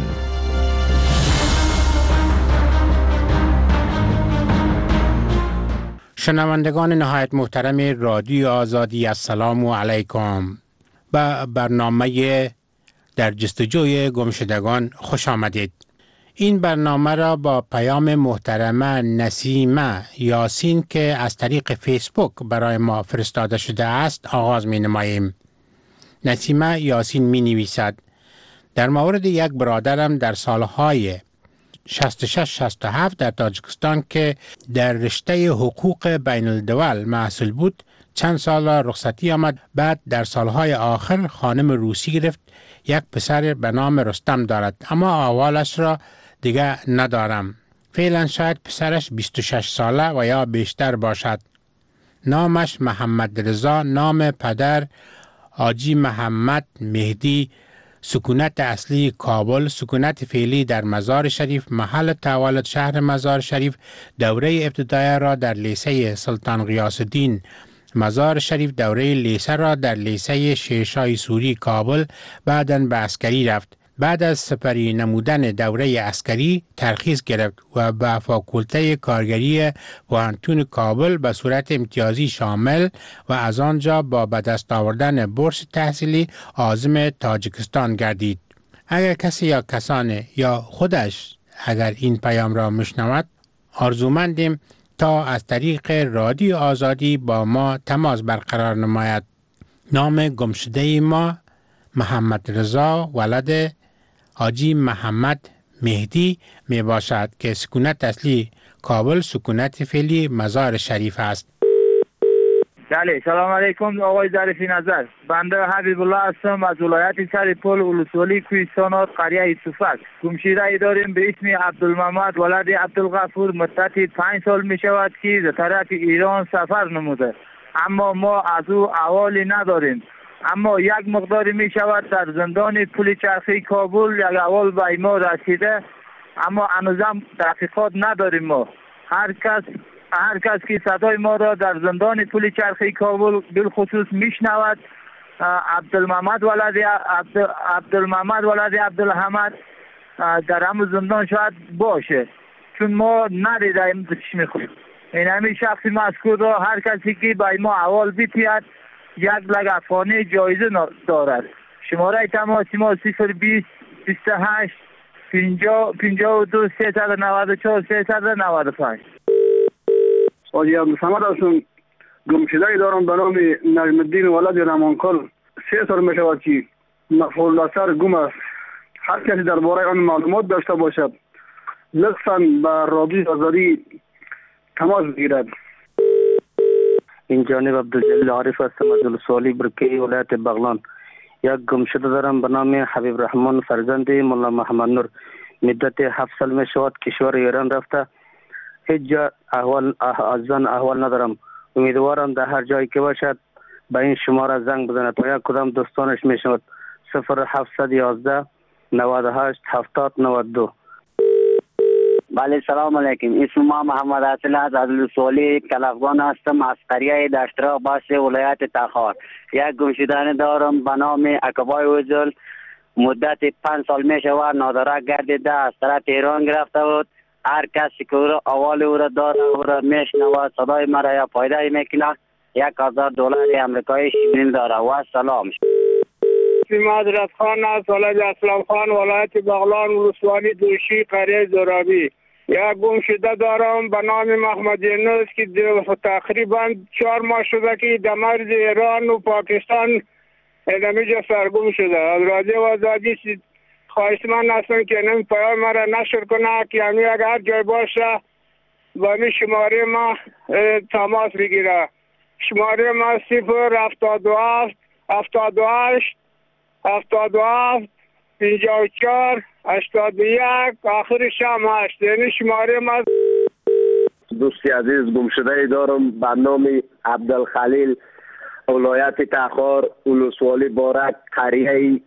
شنوندگان نهایت محترم رادیو آزادی، السلام علیکم. به برنامه در جستجوی گمشدگان خوش آمدید. این برنامه را با پیام محترمه نسیمه یاسین که از طریق فیسبوک برای ما فرستاده شده است آغاز می نماییم. نسیمه یاسین می نویسد: در مورد یک برادرم در سالهای شصت و شش شصت و هفت در تاجیکستان که در رشته حقوق بین الدول محصول بود، چند سال رخصتی آمد. بعد در سالهای آخر خانم روسی گرفت. یک پسر به نام رستم دارد، اما احوالش را دیگه ندارم. فعلا شاید پسرش بیست و شش ساله و یا بیشتر باشد. نامش محمد رضا، نام پدر حاجی محمد مهدی، سکونت اصلی کابل، سکونت فعلی در مزار شریف، محل تولد شهر مزار شریف، دوره ابتدایی را در لیسه سلطان غیاث الدین مزار شریف، دوره لیسه را در لیسه شیرشاه سوری کابل، بعداً به عسکری رفت. بعد از سپری نمودن دوره عسکری ترخیص گرفت و به فاکولته کارگری پوهنتون کابل به صورت امتیازی شامل و از آنجا با به دست آوردن بورس تحصیلی عازم تاجیکستان گردید. اگر کسی یا کسان یا خودش اگر این پیام را مشنود، آرزومندیم تا از طریق رادیو آزادی با ما تماس برقرار نماید. نام گمشده ما محمد رضا ولد حاجی محمد مهدی می باشد که سکونت اصلی کابل، سکونت فعلی مزار شریف است. بله، سلام علیکم آقای ظریفی نظر. بنده حبیب الله هستم از ولایت سرپل ولسوالی کوهستانات قریه صفک. گمشده داریم به اسم عبدالمحمد ولد عبدالغفور. مدت پنج سال می شود که در طرف ایران سفر نموده، اما ما از او احوالی نداریم. اما یک مقداری می شود در زندان پل چرخی کابل یک احوال به ما رسیده، اما هنوزم تحقیقات نداریم. ما هر کس هر کس که صدای ما را در زندان پل چرخی کابل بالخصوص میشنود، عبدالمحمد ولد عبد عبدالمحمد ولد عبدالحمد در همون زندان شاید باشه، چون ما ندیدیم چی میخویم. این همین شخص مذکور را هر کسی که به ما احوال بیتید یک لگ افغانی جایزه دارد. شماره تماس ما صفر بیست بیست و هشت پنجاه پنجاه و دو سیصد و نود و چهار سیصد و نود و پنج. حاجی عبدالصمد هستم. گمشده دارم به نام نجم الدین ولد رمانکل. سه سال می شود که مفعول اثر گم است. هر کسی درباره آن معلومات داشته باشد لطفاً به رادیو آزادی تماس بگیرد. این جانب عبدالجلیل عارف هستم از ولسوالی برکی ولایت بغلان. یک گمشده دارم به نام حبیب رحمان فرزند مولا محمد نور. مدت هفت سال می شود کشور ایران رفته. هیچ جا احوال از آن احوال ندارم. امیدوارم در هر جایی که باشد به این شماره زنگ بزند و یک کدام دوستانش می شود. صفر هفتصد و یازده نود و هشت هفتاد نود و دو. بله، سلام علیکم. اسم ما محمد حاصل از ولسوالی کلافگان هستم از قریه دشترا باس ولایت تخار. یک گمشدگی دارم به نام عقبای وزل. مدت پنج سال می شود نادرک گردیده، از طرف ایران گرفته بود. هر کسی که او را احوال او را داره او را میشنود، صدای مرا یا پایده میکنه، یک هزار دلار امریکایی شیرین داره. و سلام. مدرس خان از ولایت اسلام خان ولایت بغلان ولسوالی دوشی قریه زرابی. یک گمشده دارم به نام محمد یونس که تقریبا چهار ماه شده که در مرز ایران و پاکستان اینجا سرگم شده. از رادیو آزادی خواهشمند هستم که این پیام مرا نشر کنه که همی اگر هر جای باشه با می شماره ما تماس بگیره. شماره ما صفر هفتاد و هفت هفتاد و هشت هفتاد و هفت پنجاه و چهار هشتاد و یک آخرش هم هشت. یعنی شماره ما. دوستی عزیز گمشده دارم به نام عبدالخلیل ولایت تخار ولسوالی بارک قریه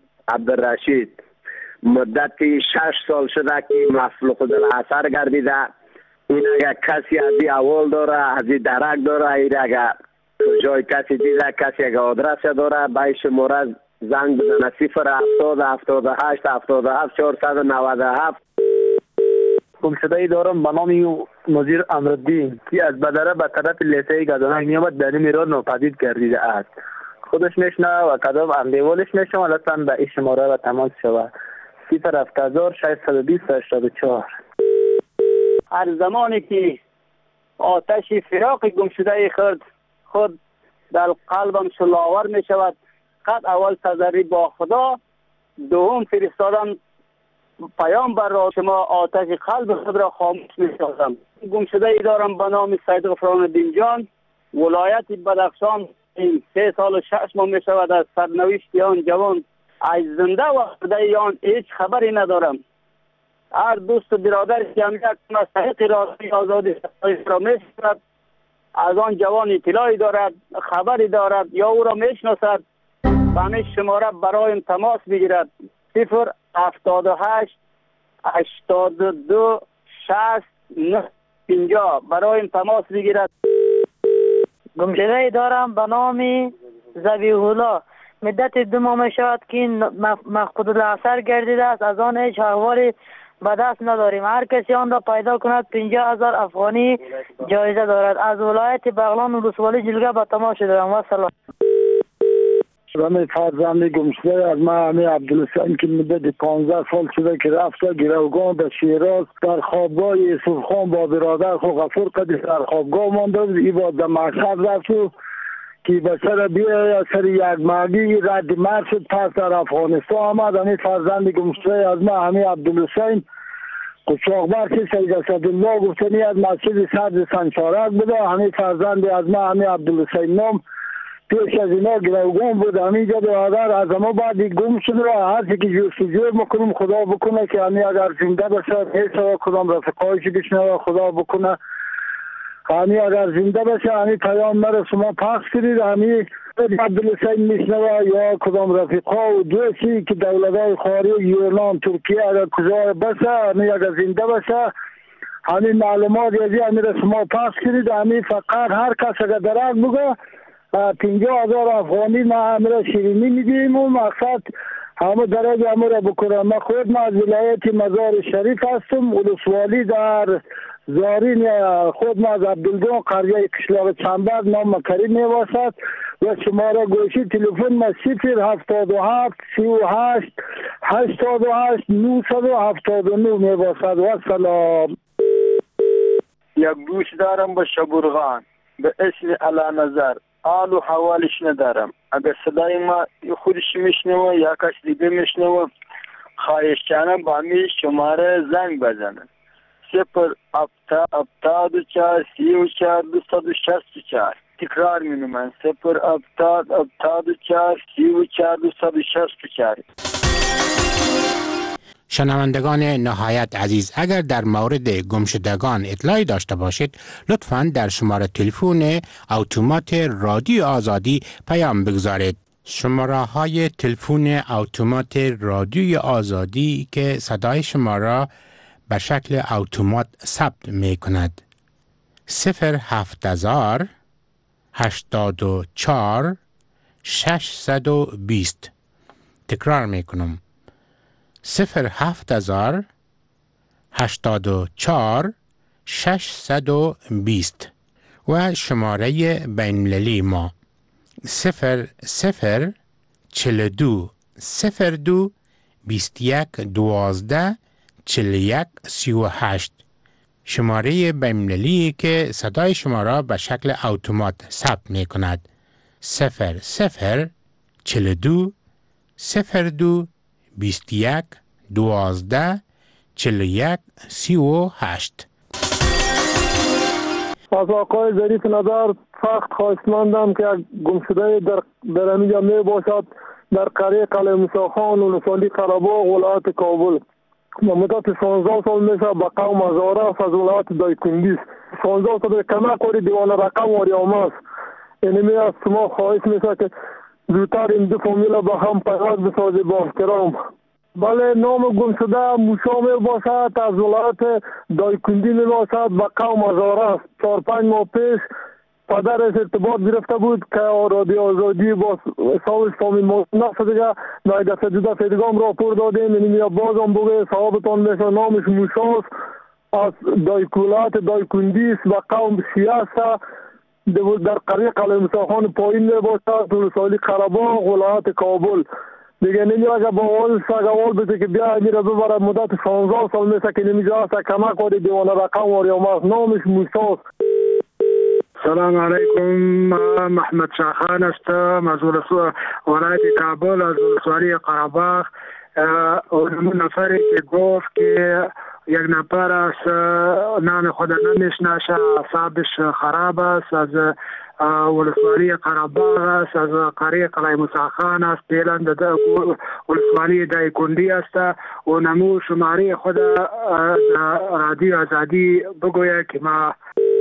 عبدالرشید. مدت شش سال شده که مفلوق خود اثر گردیده. این اگر کسی از این اول داره، از این درک داره، این اگر جای کسی دیده، کسی اگر آدرس داره، به شماره زنگ بزنه. صفر هفتاد هفتاد و هشت هفتاد و هفت چهارصد و نود و هفت. گمشده‌ای دارم به نام نظیر امرالدین که از بدره به طرف لیسه گزانک میامد، در این را ناپدید گردیده است. خودش میشنه و کدام اندیوالش میشنه، لطفاً به این شماره و تماس شود. صفر هفت هزار ششصد و بیست هشتاد و چهار. هر زمانی که آتش فراق گمشده خود خود در قلبم شلاور می شود، قد اول تضری با خدا، دوم فرستادن پیام بر را شما آتش قلب خود را خاموش می سازم. گمشده ای دارم به نام سید غفران الدین جان، ولایت بدخشان. این سه سال و شش ماه می شود از سرنوشت آن جوان، از زنده و مرده آن هیچ خبری ندارم. هر دوست و برادر که هم یک مستحق رادیوی آزادی را می شود، از آن جوان اطلاعی دارد، خبری دارد یا او را می شناسد، به همین شماره برایم تماس بگیرد. صفر هفتاد و هشت هشتاد و دو شصت نه پنجاه برایم تماس بگیرد. گمشده ای دارم به نام زبیح الله، مدت دو ماه می شود که این مفقود الاثر گردیده است، از آن هیچ احوالی به دست نداریم. هر کسی آن را پیدا کند پنجاه هزار افغانی جایزه دارد. از ولایت بغلان ولسوالی جلگه به تماس شدم. و سلام. من فرزند گمشده از من همه عبدالحسین که مدت پانزده سال شده که رفته گروگان در شیراز در خوابگاه یوسف خان با برادر خود غفور قدیس در خوابگاه مانده بود. این با در مقصد رفت که به سر بیای سر یک مردی رد مرد شد، پس در افغانستان آمد. همه فرزند گمشده از من همه عبدالحسین قچاقبر که سید اسدالله گفتنی از مسجد سبز سنچارک بوده. همه فرزند از من همه عبدالحسین نام پیش از اینا گروگان بود. همینجا برادر از ما بعد گم شد و هرچی که جستجو میکنم خدا بکنه که همین اگر زنده بشه حیث کدام رفقایشی بشنه خدا بکنه، همین اگر زنده بشه همین پیام مرا شما پخش کنید. همین عبدالحسین میشنوه یا کدام رفقا و دوستی که دولت‌های خارج یونان ترکیه اگر کجا بشه همین اگر زنده بشه همین معلومات یزی همین را شما پخش کنید. همین فقط هر کس اگر درک بگه پنجاه هزار افغانی ما همه شیرینی میدیم و مقصد همه درجه همه را بکنم. من خود ما از ولایت مزار شریف هستم، ولسوالی در زارین. خود ما از عبدالگان قریه کشلاق چنبر نام کریم میباشد و شماره گوشی تلفن ما صفر هفتاد و هفت سی و هشت هشتاد و هشت نهصد و هفتاد و نه میباشد. و سلام. یک دوست دارم به شبورغان به اسم علا نظر، آل و حوالش ندارم. اگر صدای ما خودش میشنوه یا کس دیگه میشنوه خواهش کنم با می شماره زنگ بزنن. صفر هفتاد و چهار سی و چهار دویست و شصت و چهار. تکرار مینومن صفر هفتاد هفتاد و چهار سی و چهار دویست و شصت و چهار. شنوندگان نهایت عزیز، اگر در مورد گمشدگان اطلاعی داشته باشید لطفاً در شماره تلفن اتومات رادیو آزادی پیام بگذارید. شماره های تلفن اتومات رادیو آزادی که صدای شما را به شکل اتومات ثبت می کند: صفر هفت هزار هشتاد و چهار ششصد و بیست. تکرار می کنم: صفر هفت هزار هشتاد و چهار ششصد و بیست. و شماره بین‌المللی ما صفر صفر چهل و دو صفر دو بیست و یک دوازده چهل و یک سی و هشت. شماره بین‌المللی که صدای شما را به شکل اتومات ثبت می کند: صفر صفر چهل و دو صفر دو بیست و یک دوازده چهل و یک سی و هشت. از آقای ظریف نظر سخت خواهشمندم که گمشده در در اینجا می باشد در قریه قلعه موسی خان ولسوالی قره‌باغ ولایت کابل. مدت شانزده سال میشه به قوم هزاره از ولایت دایکنډي. شانزده سال کمک کوری دیوان رقم واری آماس. اینمی از شما خواهش میشه که زودتر این دو فامیل با هم پیوند بسازی با احترام. بله نام گمشده موشا می باشد، از ولایت دایکندی می باشد و قوم هزاره است. چهار پنج ماه پیش پدرش ارتباط گرفته بود که رادیو آزادی با حسابش فامیل ما نشده، نه دفعه دو دفعه دیگه راپور دادیم، اینی یا بازم بگه صاحبتان میشه نامش موشاست، از دایکولات دایکندی است و قوم شیعه است، در قریه قلعه موسی خان پایین می باشد، ولسوالی قره‌باغ ولایت کابل. دیگه نمی اگه با اول سگوال بده که بیا میره ببره مدت شانزده سال میشه که نمیجا است کمک واری دیوانه رقم واری آمد نامش موساست. سلام علیکم، محمد شاخان هستم از ولایت کابل از ولسوالی قره‌باغ. اون نفری که گفت که یک نفر از نام خود نمیشناسه اعصابش خراب است، از ولسوالی قره‌باغ است، از قریه قلعه موسی خان است، فعلا در ولسوالی دایکندی است و نمو شماره خود رادیو آزادی بگوید که ما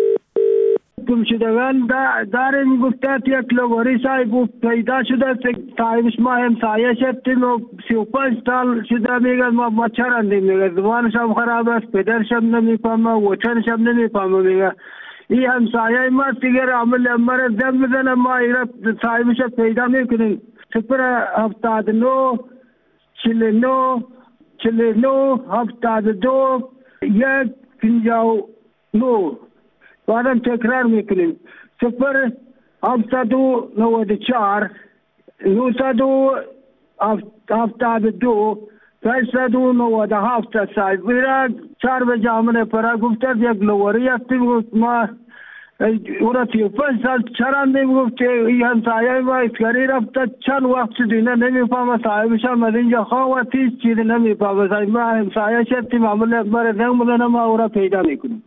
گمشدگان داریم. گفته یک لواری صاحب پیدا شده، صاحبش ما همسایه شدیم و سی و پنج سال شده. میگه ما بچه راندیم، میگه زبانش هم خراب است، پدرش هم نمیفهمه، وچنش هم نمیفهمه. میگه این همسایه ما دیگر عمل امر دم بزنه، ما ایرا صاحبش پیدا میکنیم. صفر هفتاد نو چل نو چل نو هفتاد دو یک پنجاه نو بعدم تکرار میکنیم. صفر هفتاد و نود چهار نوصد و هفتاد دو پنجصد و نود هفت. صاحب میرا چهار بجه آمده پرا گفته یک لواری هستی. گفت ما اورا سی و پنج سال چراندیم. گفت این همسایه ما اسکری رفته چند وقت شدینه نمیفهمه، صاحبش هم از اینجا خواه تیز چیزی نمیفهمه. صاحب ما همسایه شدیم عمل بر زنگ بزنه ما اورا پیدا میکنیم.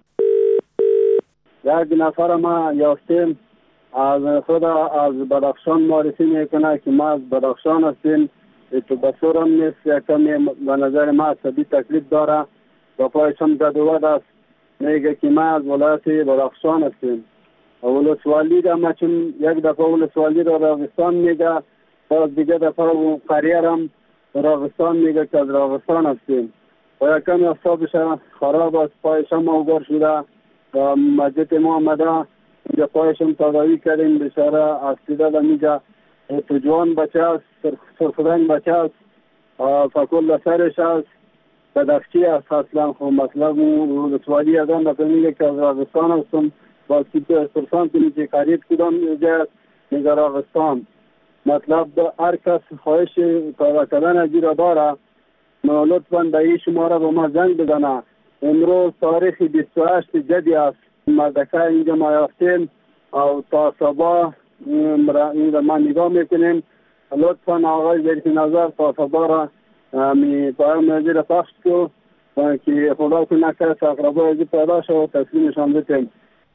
یک نفر ما یافتیم از خود از بدخشان معرفی میکنه که ما از بدخشان هستیم. تو بسورم نیست، یک کمی به نظر ما عصبی تکلیف داره و پایش هم زدود است. میگه که ما از ولایت بدخشان هستیم. ولسوالی را ما چون یک دفعه ولسوالی را راغستان میگه، باز دیگه دفعه قریه هم راغستان میگه که از راغستان هستیم و یک کمی اصابش خراب است. پایش هم اوبر شده و مسجد ما آمده، اینجا پایش هم تداوی کردیم. بشاره از سیده دمیجا تو جوان بچه است، سرخدنگ بچه است، فکل سرش است، بدخشی است. اصلا خب مطلب ولسوالی از آن دفعه میگه که از راغستان هستم. باز که سرسان کنی که قریب کدام جه میگه راغستان. مطلب هر کس خواهش کار کردن ازی را داره لطفاً به این شماره به ما زنگ بزنه. امروز تاریخ بیست و هشت جدی است. مدرکه اینجا ما یافتیم و تا صبح این را ما نگاه میکنیم. لطفاً آقای ظریف نظر تا صبح را می پایم ازی را پخش کو که خدا کنه که اقربای ازی پیدا شد و تسلیمشان بتیم.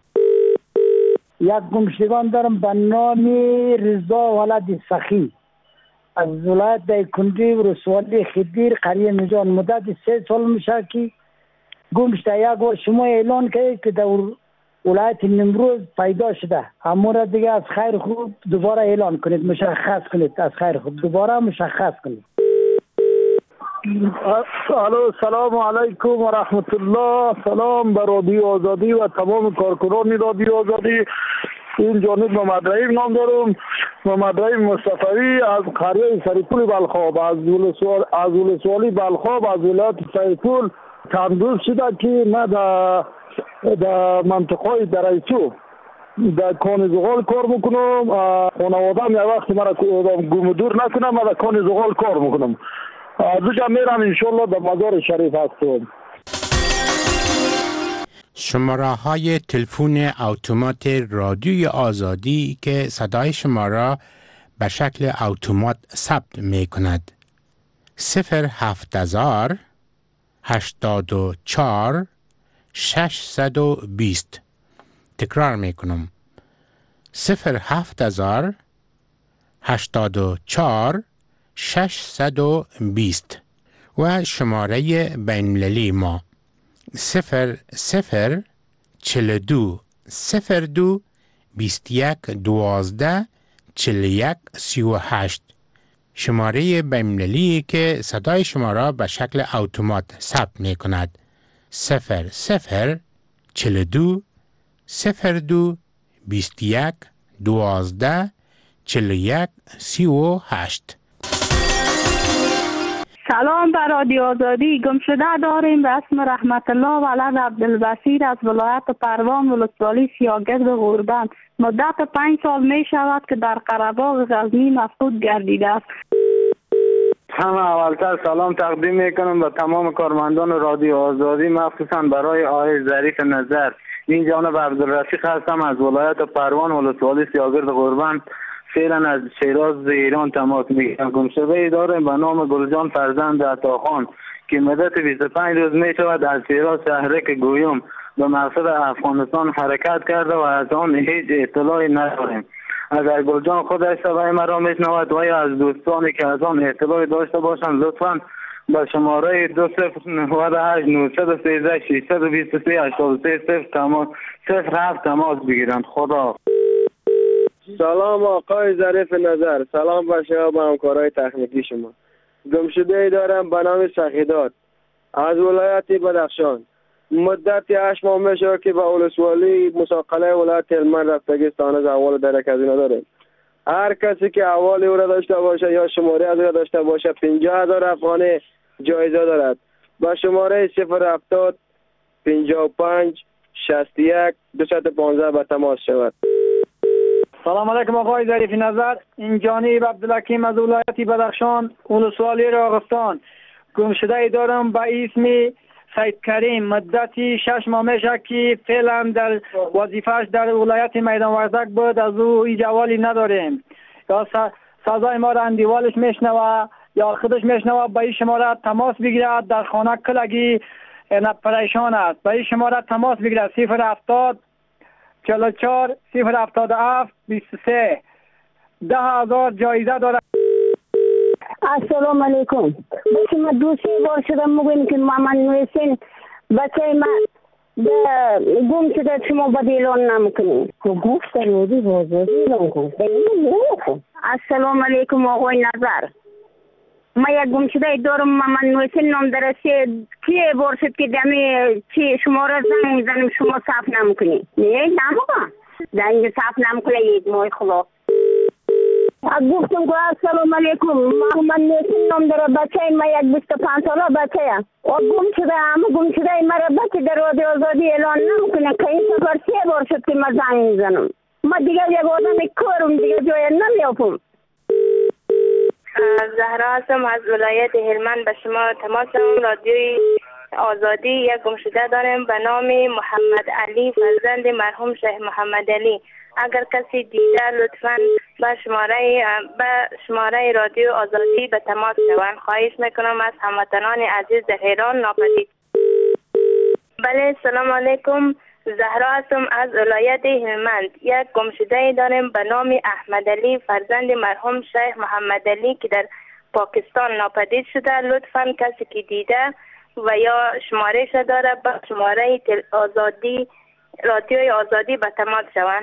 یک گمشدگان دارم به نام رضا ولد سخی از ولایت دایکندی ولسوالی خدیر قریه میجان. مدت سه سال میشه که گم شده. یک بار شما اعلان کردید که در ولایت نیمروز پیدا شده، اما را دیگه از خیر خوب دوباره اعلان کنید، مشخص کنید، از خیر خوب دوباره مشخص کنید. الو سلام علیکم و رحمت الله. سلام به رادیو آزادی و تمام کارکنان رادیو آزادی. این جانب محمد رحیم نام دارم، محمد رحیم مصطفی از قریه سریپول بلخاب، از ولسوالی از ولسوالی بلخاب، از ولایت سریپول. چند روز شده که ما در در منطقه درایچو در کان زغال کار میکنم. خانواده هم یک وقت مرا گم دور نکنم، ما در کان زغال کار میکنم. از اونجا میرم انشالله در مزار شریف هستم. شماره های تلفن اتومات رادیوی آزادی که صدای شما را به شکل اتومات ثبت می کند: صفر هفت هزار هشتاد و چهار ششصد و بیست. تکرار می کنم: صفر هفت هزار هشتاد و چهار ششصد و بیست. و شماره بین‌المللی ما صفر صفر چل دو صفر دو بیست یک دوازده چل یک سی و هشت. شماره بین‌المللی که صدای شما را به شکل اتومات ثبت می کند. صفر صفر چهل و دو صفر دو بیست و یک دوازده چهل و یک سی و هشت. سلام بر رادیو آزادی. گمشده داریم به اسم رحمت الله ولد عبدالبصیر از ولایت پروان ولسوالی سیاگرد غوربند. مدت پنج سال می شود که در قره‌باغ غزنی مفقود گردیده است. همه اولتر سلام تقدیم میکنم به تمام کارمندان رادیو آزادی، مخصوصا برای آقای ظریف نظر. این جانب عبدالرفیق هستم از ولایت پروان ولسوالی سیاگرد غوربند. فعلا از شیراز ایران تماس میگیرم. گمشده داریم به نام گلجان فرزند عطاخان که مدت بیست و پنج روز می شود از شیراز شهرک گویم به مقصد افغانستان حرکت کرده و از آن هیچ اطلاعی نداریم. اگر گلجان خودش صدای مرا میشنود و یا از دوستانی که از آن اطلاعی داشته باشند لطفاً به شماره دو صفر نود و هشت نهصد و سیزده ششصد و بیست و سه هشتاد و سه صفر تماس صفر هفت تماس بگیرند. خدا. سلام آقای ظریف نظر. سلام به شما و همکارای تکنیکی شما. گمشده ای دارم به نام سخیدات از ولایت بدخشان. مدت هشت ماه میشه که به ولسوالی مساقله ولایت هلمند رفتگی از احوال درک از اینا داریم. هر کسی که احوال او را داشته باشه یا شماره از او را داشته باشه پنجاه هزار افغانی جایزه دارد. با شماره صفر هفتاد پنجاه و پنج شصت و یک دویست و پانزده به تماس شود. سلام علیکم آقای ظریف نظر. این جانب عبدالحکیم از ولایت بدخشان ولسوالی راغستان. گمشده ای دارم به اسم سید کریم. مدتی شش ماه میشه که فعلا در وظیفهش در ولایت میدان وردک بود. از او هیچ احوالی نداریم. یا سزای ما را اندیوالش میشنوه یا خودش میشنوه. به این شماره تماس بگیرد. در خانه کلگی پریشان است. به این شماره تماس بگیرد. صفر هفتاد چهل و چهار صفر هفتاد و هفت بیست و سه. ده هزار جایزه دارد. السلام علیکم. بچه ما دو سه بار شدم مگویم که مامان نویسین بچه ما گم شده شما باید اعلان نمیکنیم. گفت رودی بازاری اعلان کن. السلام علیکم آقای نظر. ما یک گم شده دارم مامان نویسین نام درسته که بار شد که دمی چی شما را زنگ میزنیم شما صاف نمیکنیم. نه نموگم زنگ صاف نمیکنه یک ماه خلاف. گفتم که السلام علیکم محمد نیسین نام داره بچه ما یک بیست و پنج ساله بچه هم و گم شده همه گم شده مرا بچه در رادیو آزادی اعلان نمیکنه که این سفر سه بار شد که ما زنگ میزنم. ما دیگه یک آدم کارم دیگه جای نمیافم. زهرا هستم از ولایت هلمند به شما تماس دارم. رادیوی آزادی یک گمشده داریم به نام محمد علی فرزند مرحوم شیخ محمد علی. اگر کسی دیده لطفاً به شماره به شماره رادیو آزادی به تماس شوند. خواهش میکنم از هموطنان عزیز در ایران ناپدید. بله سلام علیکم. زهرا هستم از ولایت هلمند. یک گمشده داریم به نام احمد علی فرزند مرحوم شیخ محمد علی که در پاکستان ناپدید شده. لطفاً کسی که دیده و یا شماره شده داره به شماره آزادی رادیوی آزادی به تماس شوند.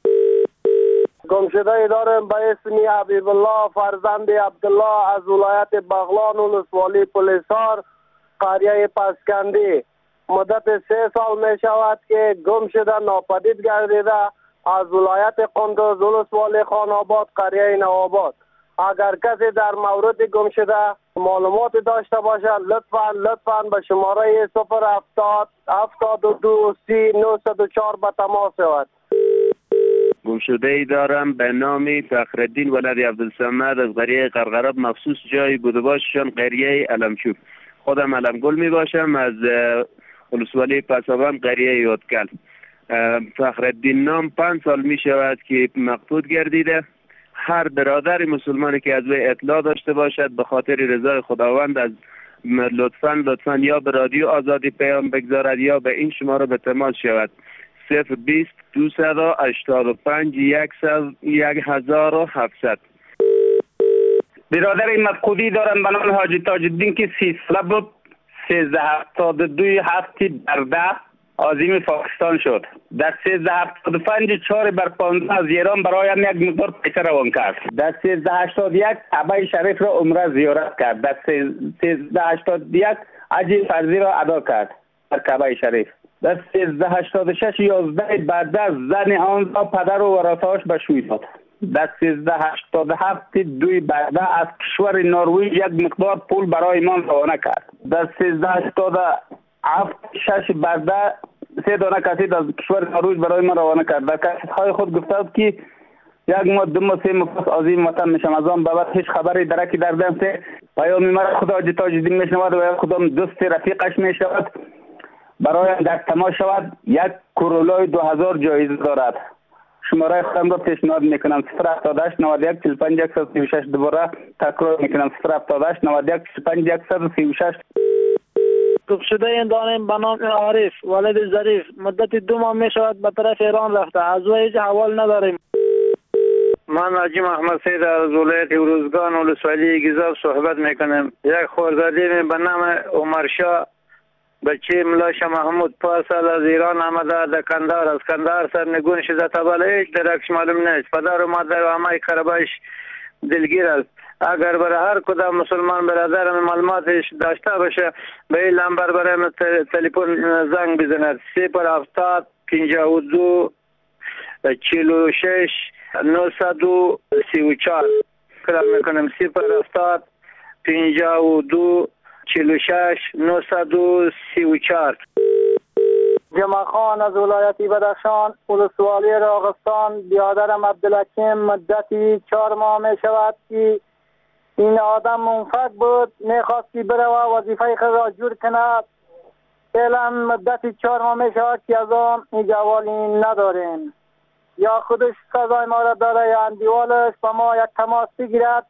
گمشده دارم به اسم حبیب الله فرزند عبدالله از ولایت بغلان ولسوالی پلیسار قریه پسکندی. مدت سه سال می شود که گم شده ناپدید گردیده از ولایت قندوز ولسوالی خان آباد قریه نوآباد. اگر کسی در مورد گم شده معلومات داشته باشد لطفاً لطفاً به شماره صفر هفتاد هفتاد و دو سی نهصد و چهار به تماس شود. گمشده ای دارم به نام فخرالدین ولد عبدالصمد از قریه قرقرب مخصوص جای بوده باششان قریه علمشوب. خودم علمگل می باشم از ولسوالی پسابان قریه یادکل. فخرالدین نام پنج سال می شود که مقصود گردیده. هر برادر مسلمانی که از وی اطلاع داشته باشد به خاطر رضای خداوند از لطفاً لطفاً یا به رادیو آزادی پیام بگذارد یا به این شماره به تماس شود. صفر بیست دویست و هشتاد و پنج یک هزار و هفتصد. برادر مفقودی دارم به نام حاجی تاج الدین که سی ساله بود. سیزده هفتاد و دوی هفتی برده عظیم پاکستان شد. در سیزده هفتاد و پنج چهار بر پانزده از ایران برایم یک مقدار پیسه روان کرد. در سیزده هشتاد و یک کعبه شریف را عمره زیارت کرد. در سیزده هشتاد و یک حج فرضی را ادا کرد در کعبه شریف. در سیزده هشتاد و شش یازده بعد از زن آن را پدر و ورثه‌اش به شوی داد. در سیزده هشتاد و هفت دوی بعد از کشور نروژ یک مقدار پول برای ایمان روانه کرد. در سیزده هشتاد و هفت شش بعد سه دانه کاسید از کشور نروژ برای من روانه کرد. در کاسیدهای خود گفته بود که یک ماه دو ماه سه ماه پس عظیم وطن میشم. از آن بعد هیچ خبری درکی در دم سه پیامی مرا خدا حاجی تاج‌الدین میشنود و یک کدام دوست رفیقش میشود برای در تماس شود. یک کرولای دو هزار جایزه دارد. شماره خودم را پیشنهاد میکنم صفر هفتاد و هشت نود و یک چهل و پنج صد و سی و شش. دوباره تکرار میکنم صفر هفتاد و هشت نود و یک چهل و پنج صد و سی و شش. گم شده این دانم به نام عارف ولد ظریف مدت دو ماه می شود به طرف ایران رفته. از او هیچ حوال نداریم. من حاجی محمد سید از ولایت اروزگان ولسوالی گیزاب صحبت میکنم. یک خورزادی می به نام عمر شاه بچه ملاش محمود پارسال از ایران آمده در کندهار. از کندهار سرنگون شده تا هیچ درکش معلوم نیست. پدر و مادر و همه کربایش دلگیر است. اگر برای هر کدام مسلمان برادر معلوماتش داشته باشه به این لمبر برای تلفن زنگ بزند. صفر هفتاد پنجاه و دو چهل و شش نهصد و سی و چهار. کلام میکنم صفر هفتاد پنجاه و دو چهل و شش نهصد و سی و چهار. جمع خان از ولایت بدخشان ولسوالی راغستان برادرم عبدالحکیم مدتی چهار ماه می شود که این آدم منفق بود. میخواستی بره و وظیفه خود را جور کنه. فعلا مدتی چهار ماه می شود که از آن ایجوالی نداریم. یا خودش سزای ما را داره یا اندیوالش با ما یک تماس بگیرد.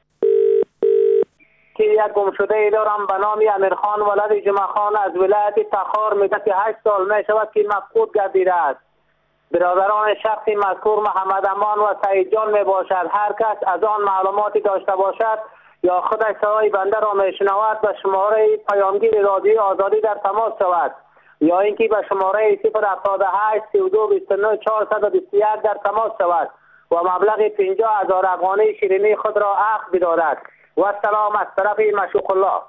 که یک گم شده ای دارم به نام امیرخان ولد جمع خان از ولایت تخار مدت هشت سال می شود که مفقود گردیده است. برادران شخصی مذکور محمد امان و سعید جان می باشد. هر کس از آن معلوماتی داشته باشد یا خودش صدای بنده را می شنود به شماره پیامگیر رادیوی آزادی در تماس شود یا اینکه به شماره صفر هفتاد و هشت سی و دو بیست و نه چهارصد و بیست و یک در تماس شود و مبلغ پنجاه هزار افغانی شیرینی خود را اخذ بدارد. و سلام از طرف مشوق الله.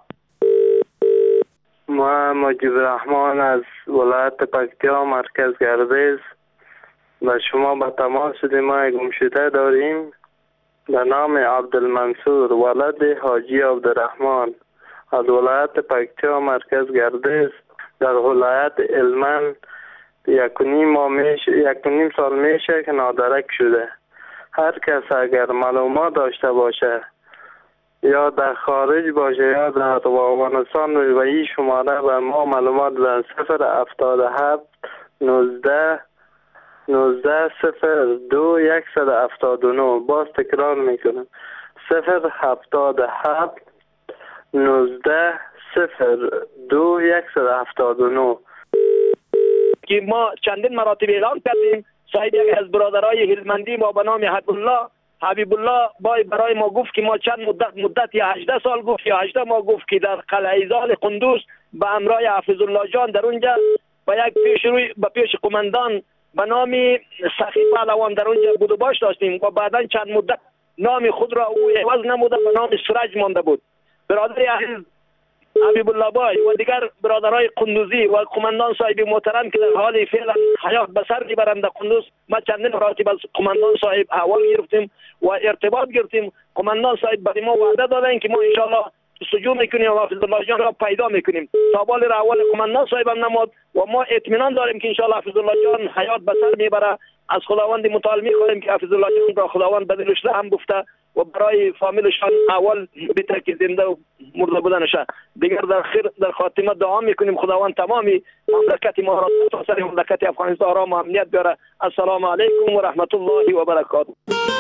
ما مجیب الرحمن از ولایت پکتیا مرکز گردیز و شما به تماس شدیم. ما گم شده داریم به نام عبدالمنصور ولد حاجی عبدالرحمن از ولایت پکتیا مرکز گردیز در ولایت علمن. یک و نیم ماه میشه یک و نیم سال میشه که نادرک شده. هر کس اگر معلومات داشته باشه یا در خارج باشه یا در افغانستان و این شماره به ما معلومات بدن. صفر هفتاد و هفت نوزده نوزده صفر دو یکصد و هفتاد و نه. باز تکرار میکنم صفر هفتاد و هفت نوزده صفر دو یکصد و هفتاد و نه. که ما چندین مراتب اعلام کردیم. صاحب یک از برادرای هلمندی ما به نام حبیب الله حبیب الله بای برای ما گفت که ما چند مدت مدت یا هجده سال گفت یا هجده ماه گفت که در قلعه زال قندوز به امرای حافظ الله جان در اونجا با یک پیش روی به پیش قماندان به نام سخی پهلوان در اونجا بود و باش داشتیم و بعدا چند مدت نام خود را او عوض نموده به نام سراج مانده بود. برادر عزیز حبیب الله بای و دیگر برادرای قندوزی و قماندان صاحب محترم که در حال فعلا حیات به سر میبرند در قندوز، ما چندین مراتب از قماندان صاحب احوال گرفتیم و ارتباط گرفتیم. قماندان صاحب برای ما وعده دادن که ما ان شاء الله جستجو میکنیم و حافظ الله جان را پیدا میکنیم. سوال را اول قماندان صاحب هم نمود و ما اطمینان داریم که ان شاء الله حافظ الله جان حیات به سر میبره. از خداوند متعال میخواهیم که حافظ الله جان را خداوند به دلش هم گفته و برای فامیلشان اول بهتر که زنده و مرده بودنشه. دیگر در خیر در خاتمه دعا میکنیم خداوند تمامی مملکت ما را تا سر مملکت افغانستان آرام و امنیت بیاره. السلام علیکم و رحمت الله و برکاته.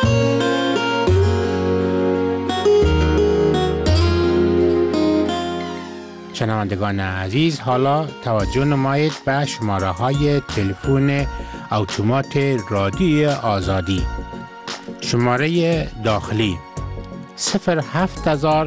شنوندگان عزیز، حالا توجه نمایید به شماره های تلفن اتومات رادیوی آزادی. شماره داخلی صفر هفت هزار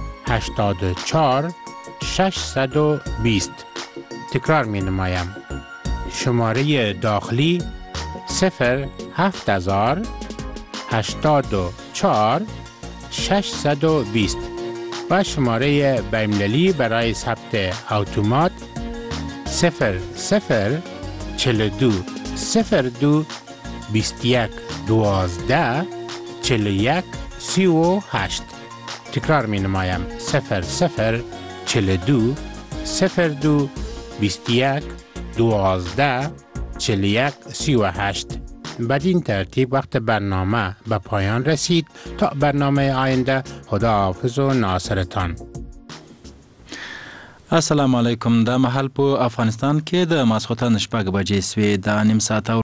هشتاد و چهار ششصد و بیست. تکرار می نمایم شماره داخلی صفر هفت هزار هشتاد و چهار ششصد و بیست و شماره بین‌المللی برای ثبت اتومات صفر صفر چهل و دو صفر دو بیست و یک دوازده چهل و یک سی و هشت. تکرار می نمایم صفر صفر چهل و دو صفر دو بیست و یک دوازده چهل و یک سی و هشت. بدین ترتیب وقت برنامه به پایان رسید. تا برنامه آینده، خدا حافظ و ناصرتان. السلام علیکم. د محل په افغانستان کې د ماسخوتن شپږ بجې سوې د نیم ساعت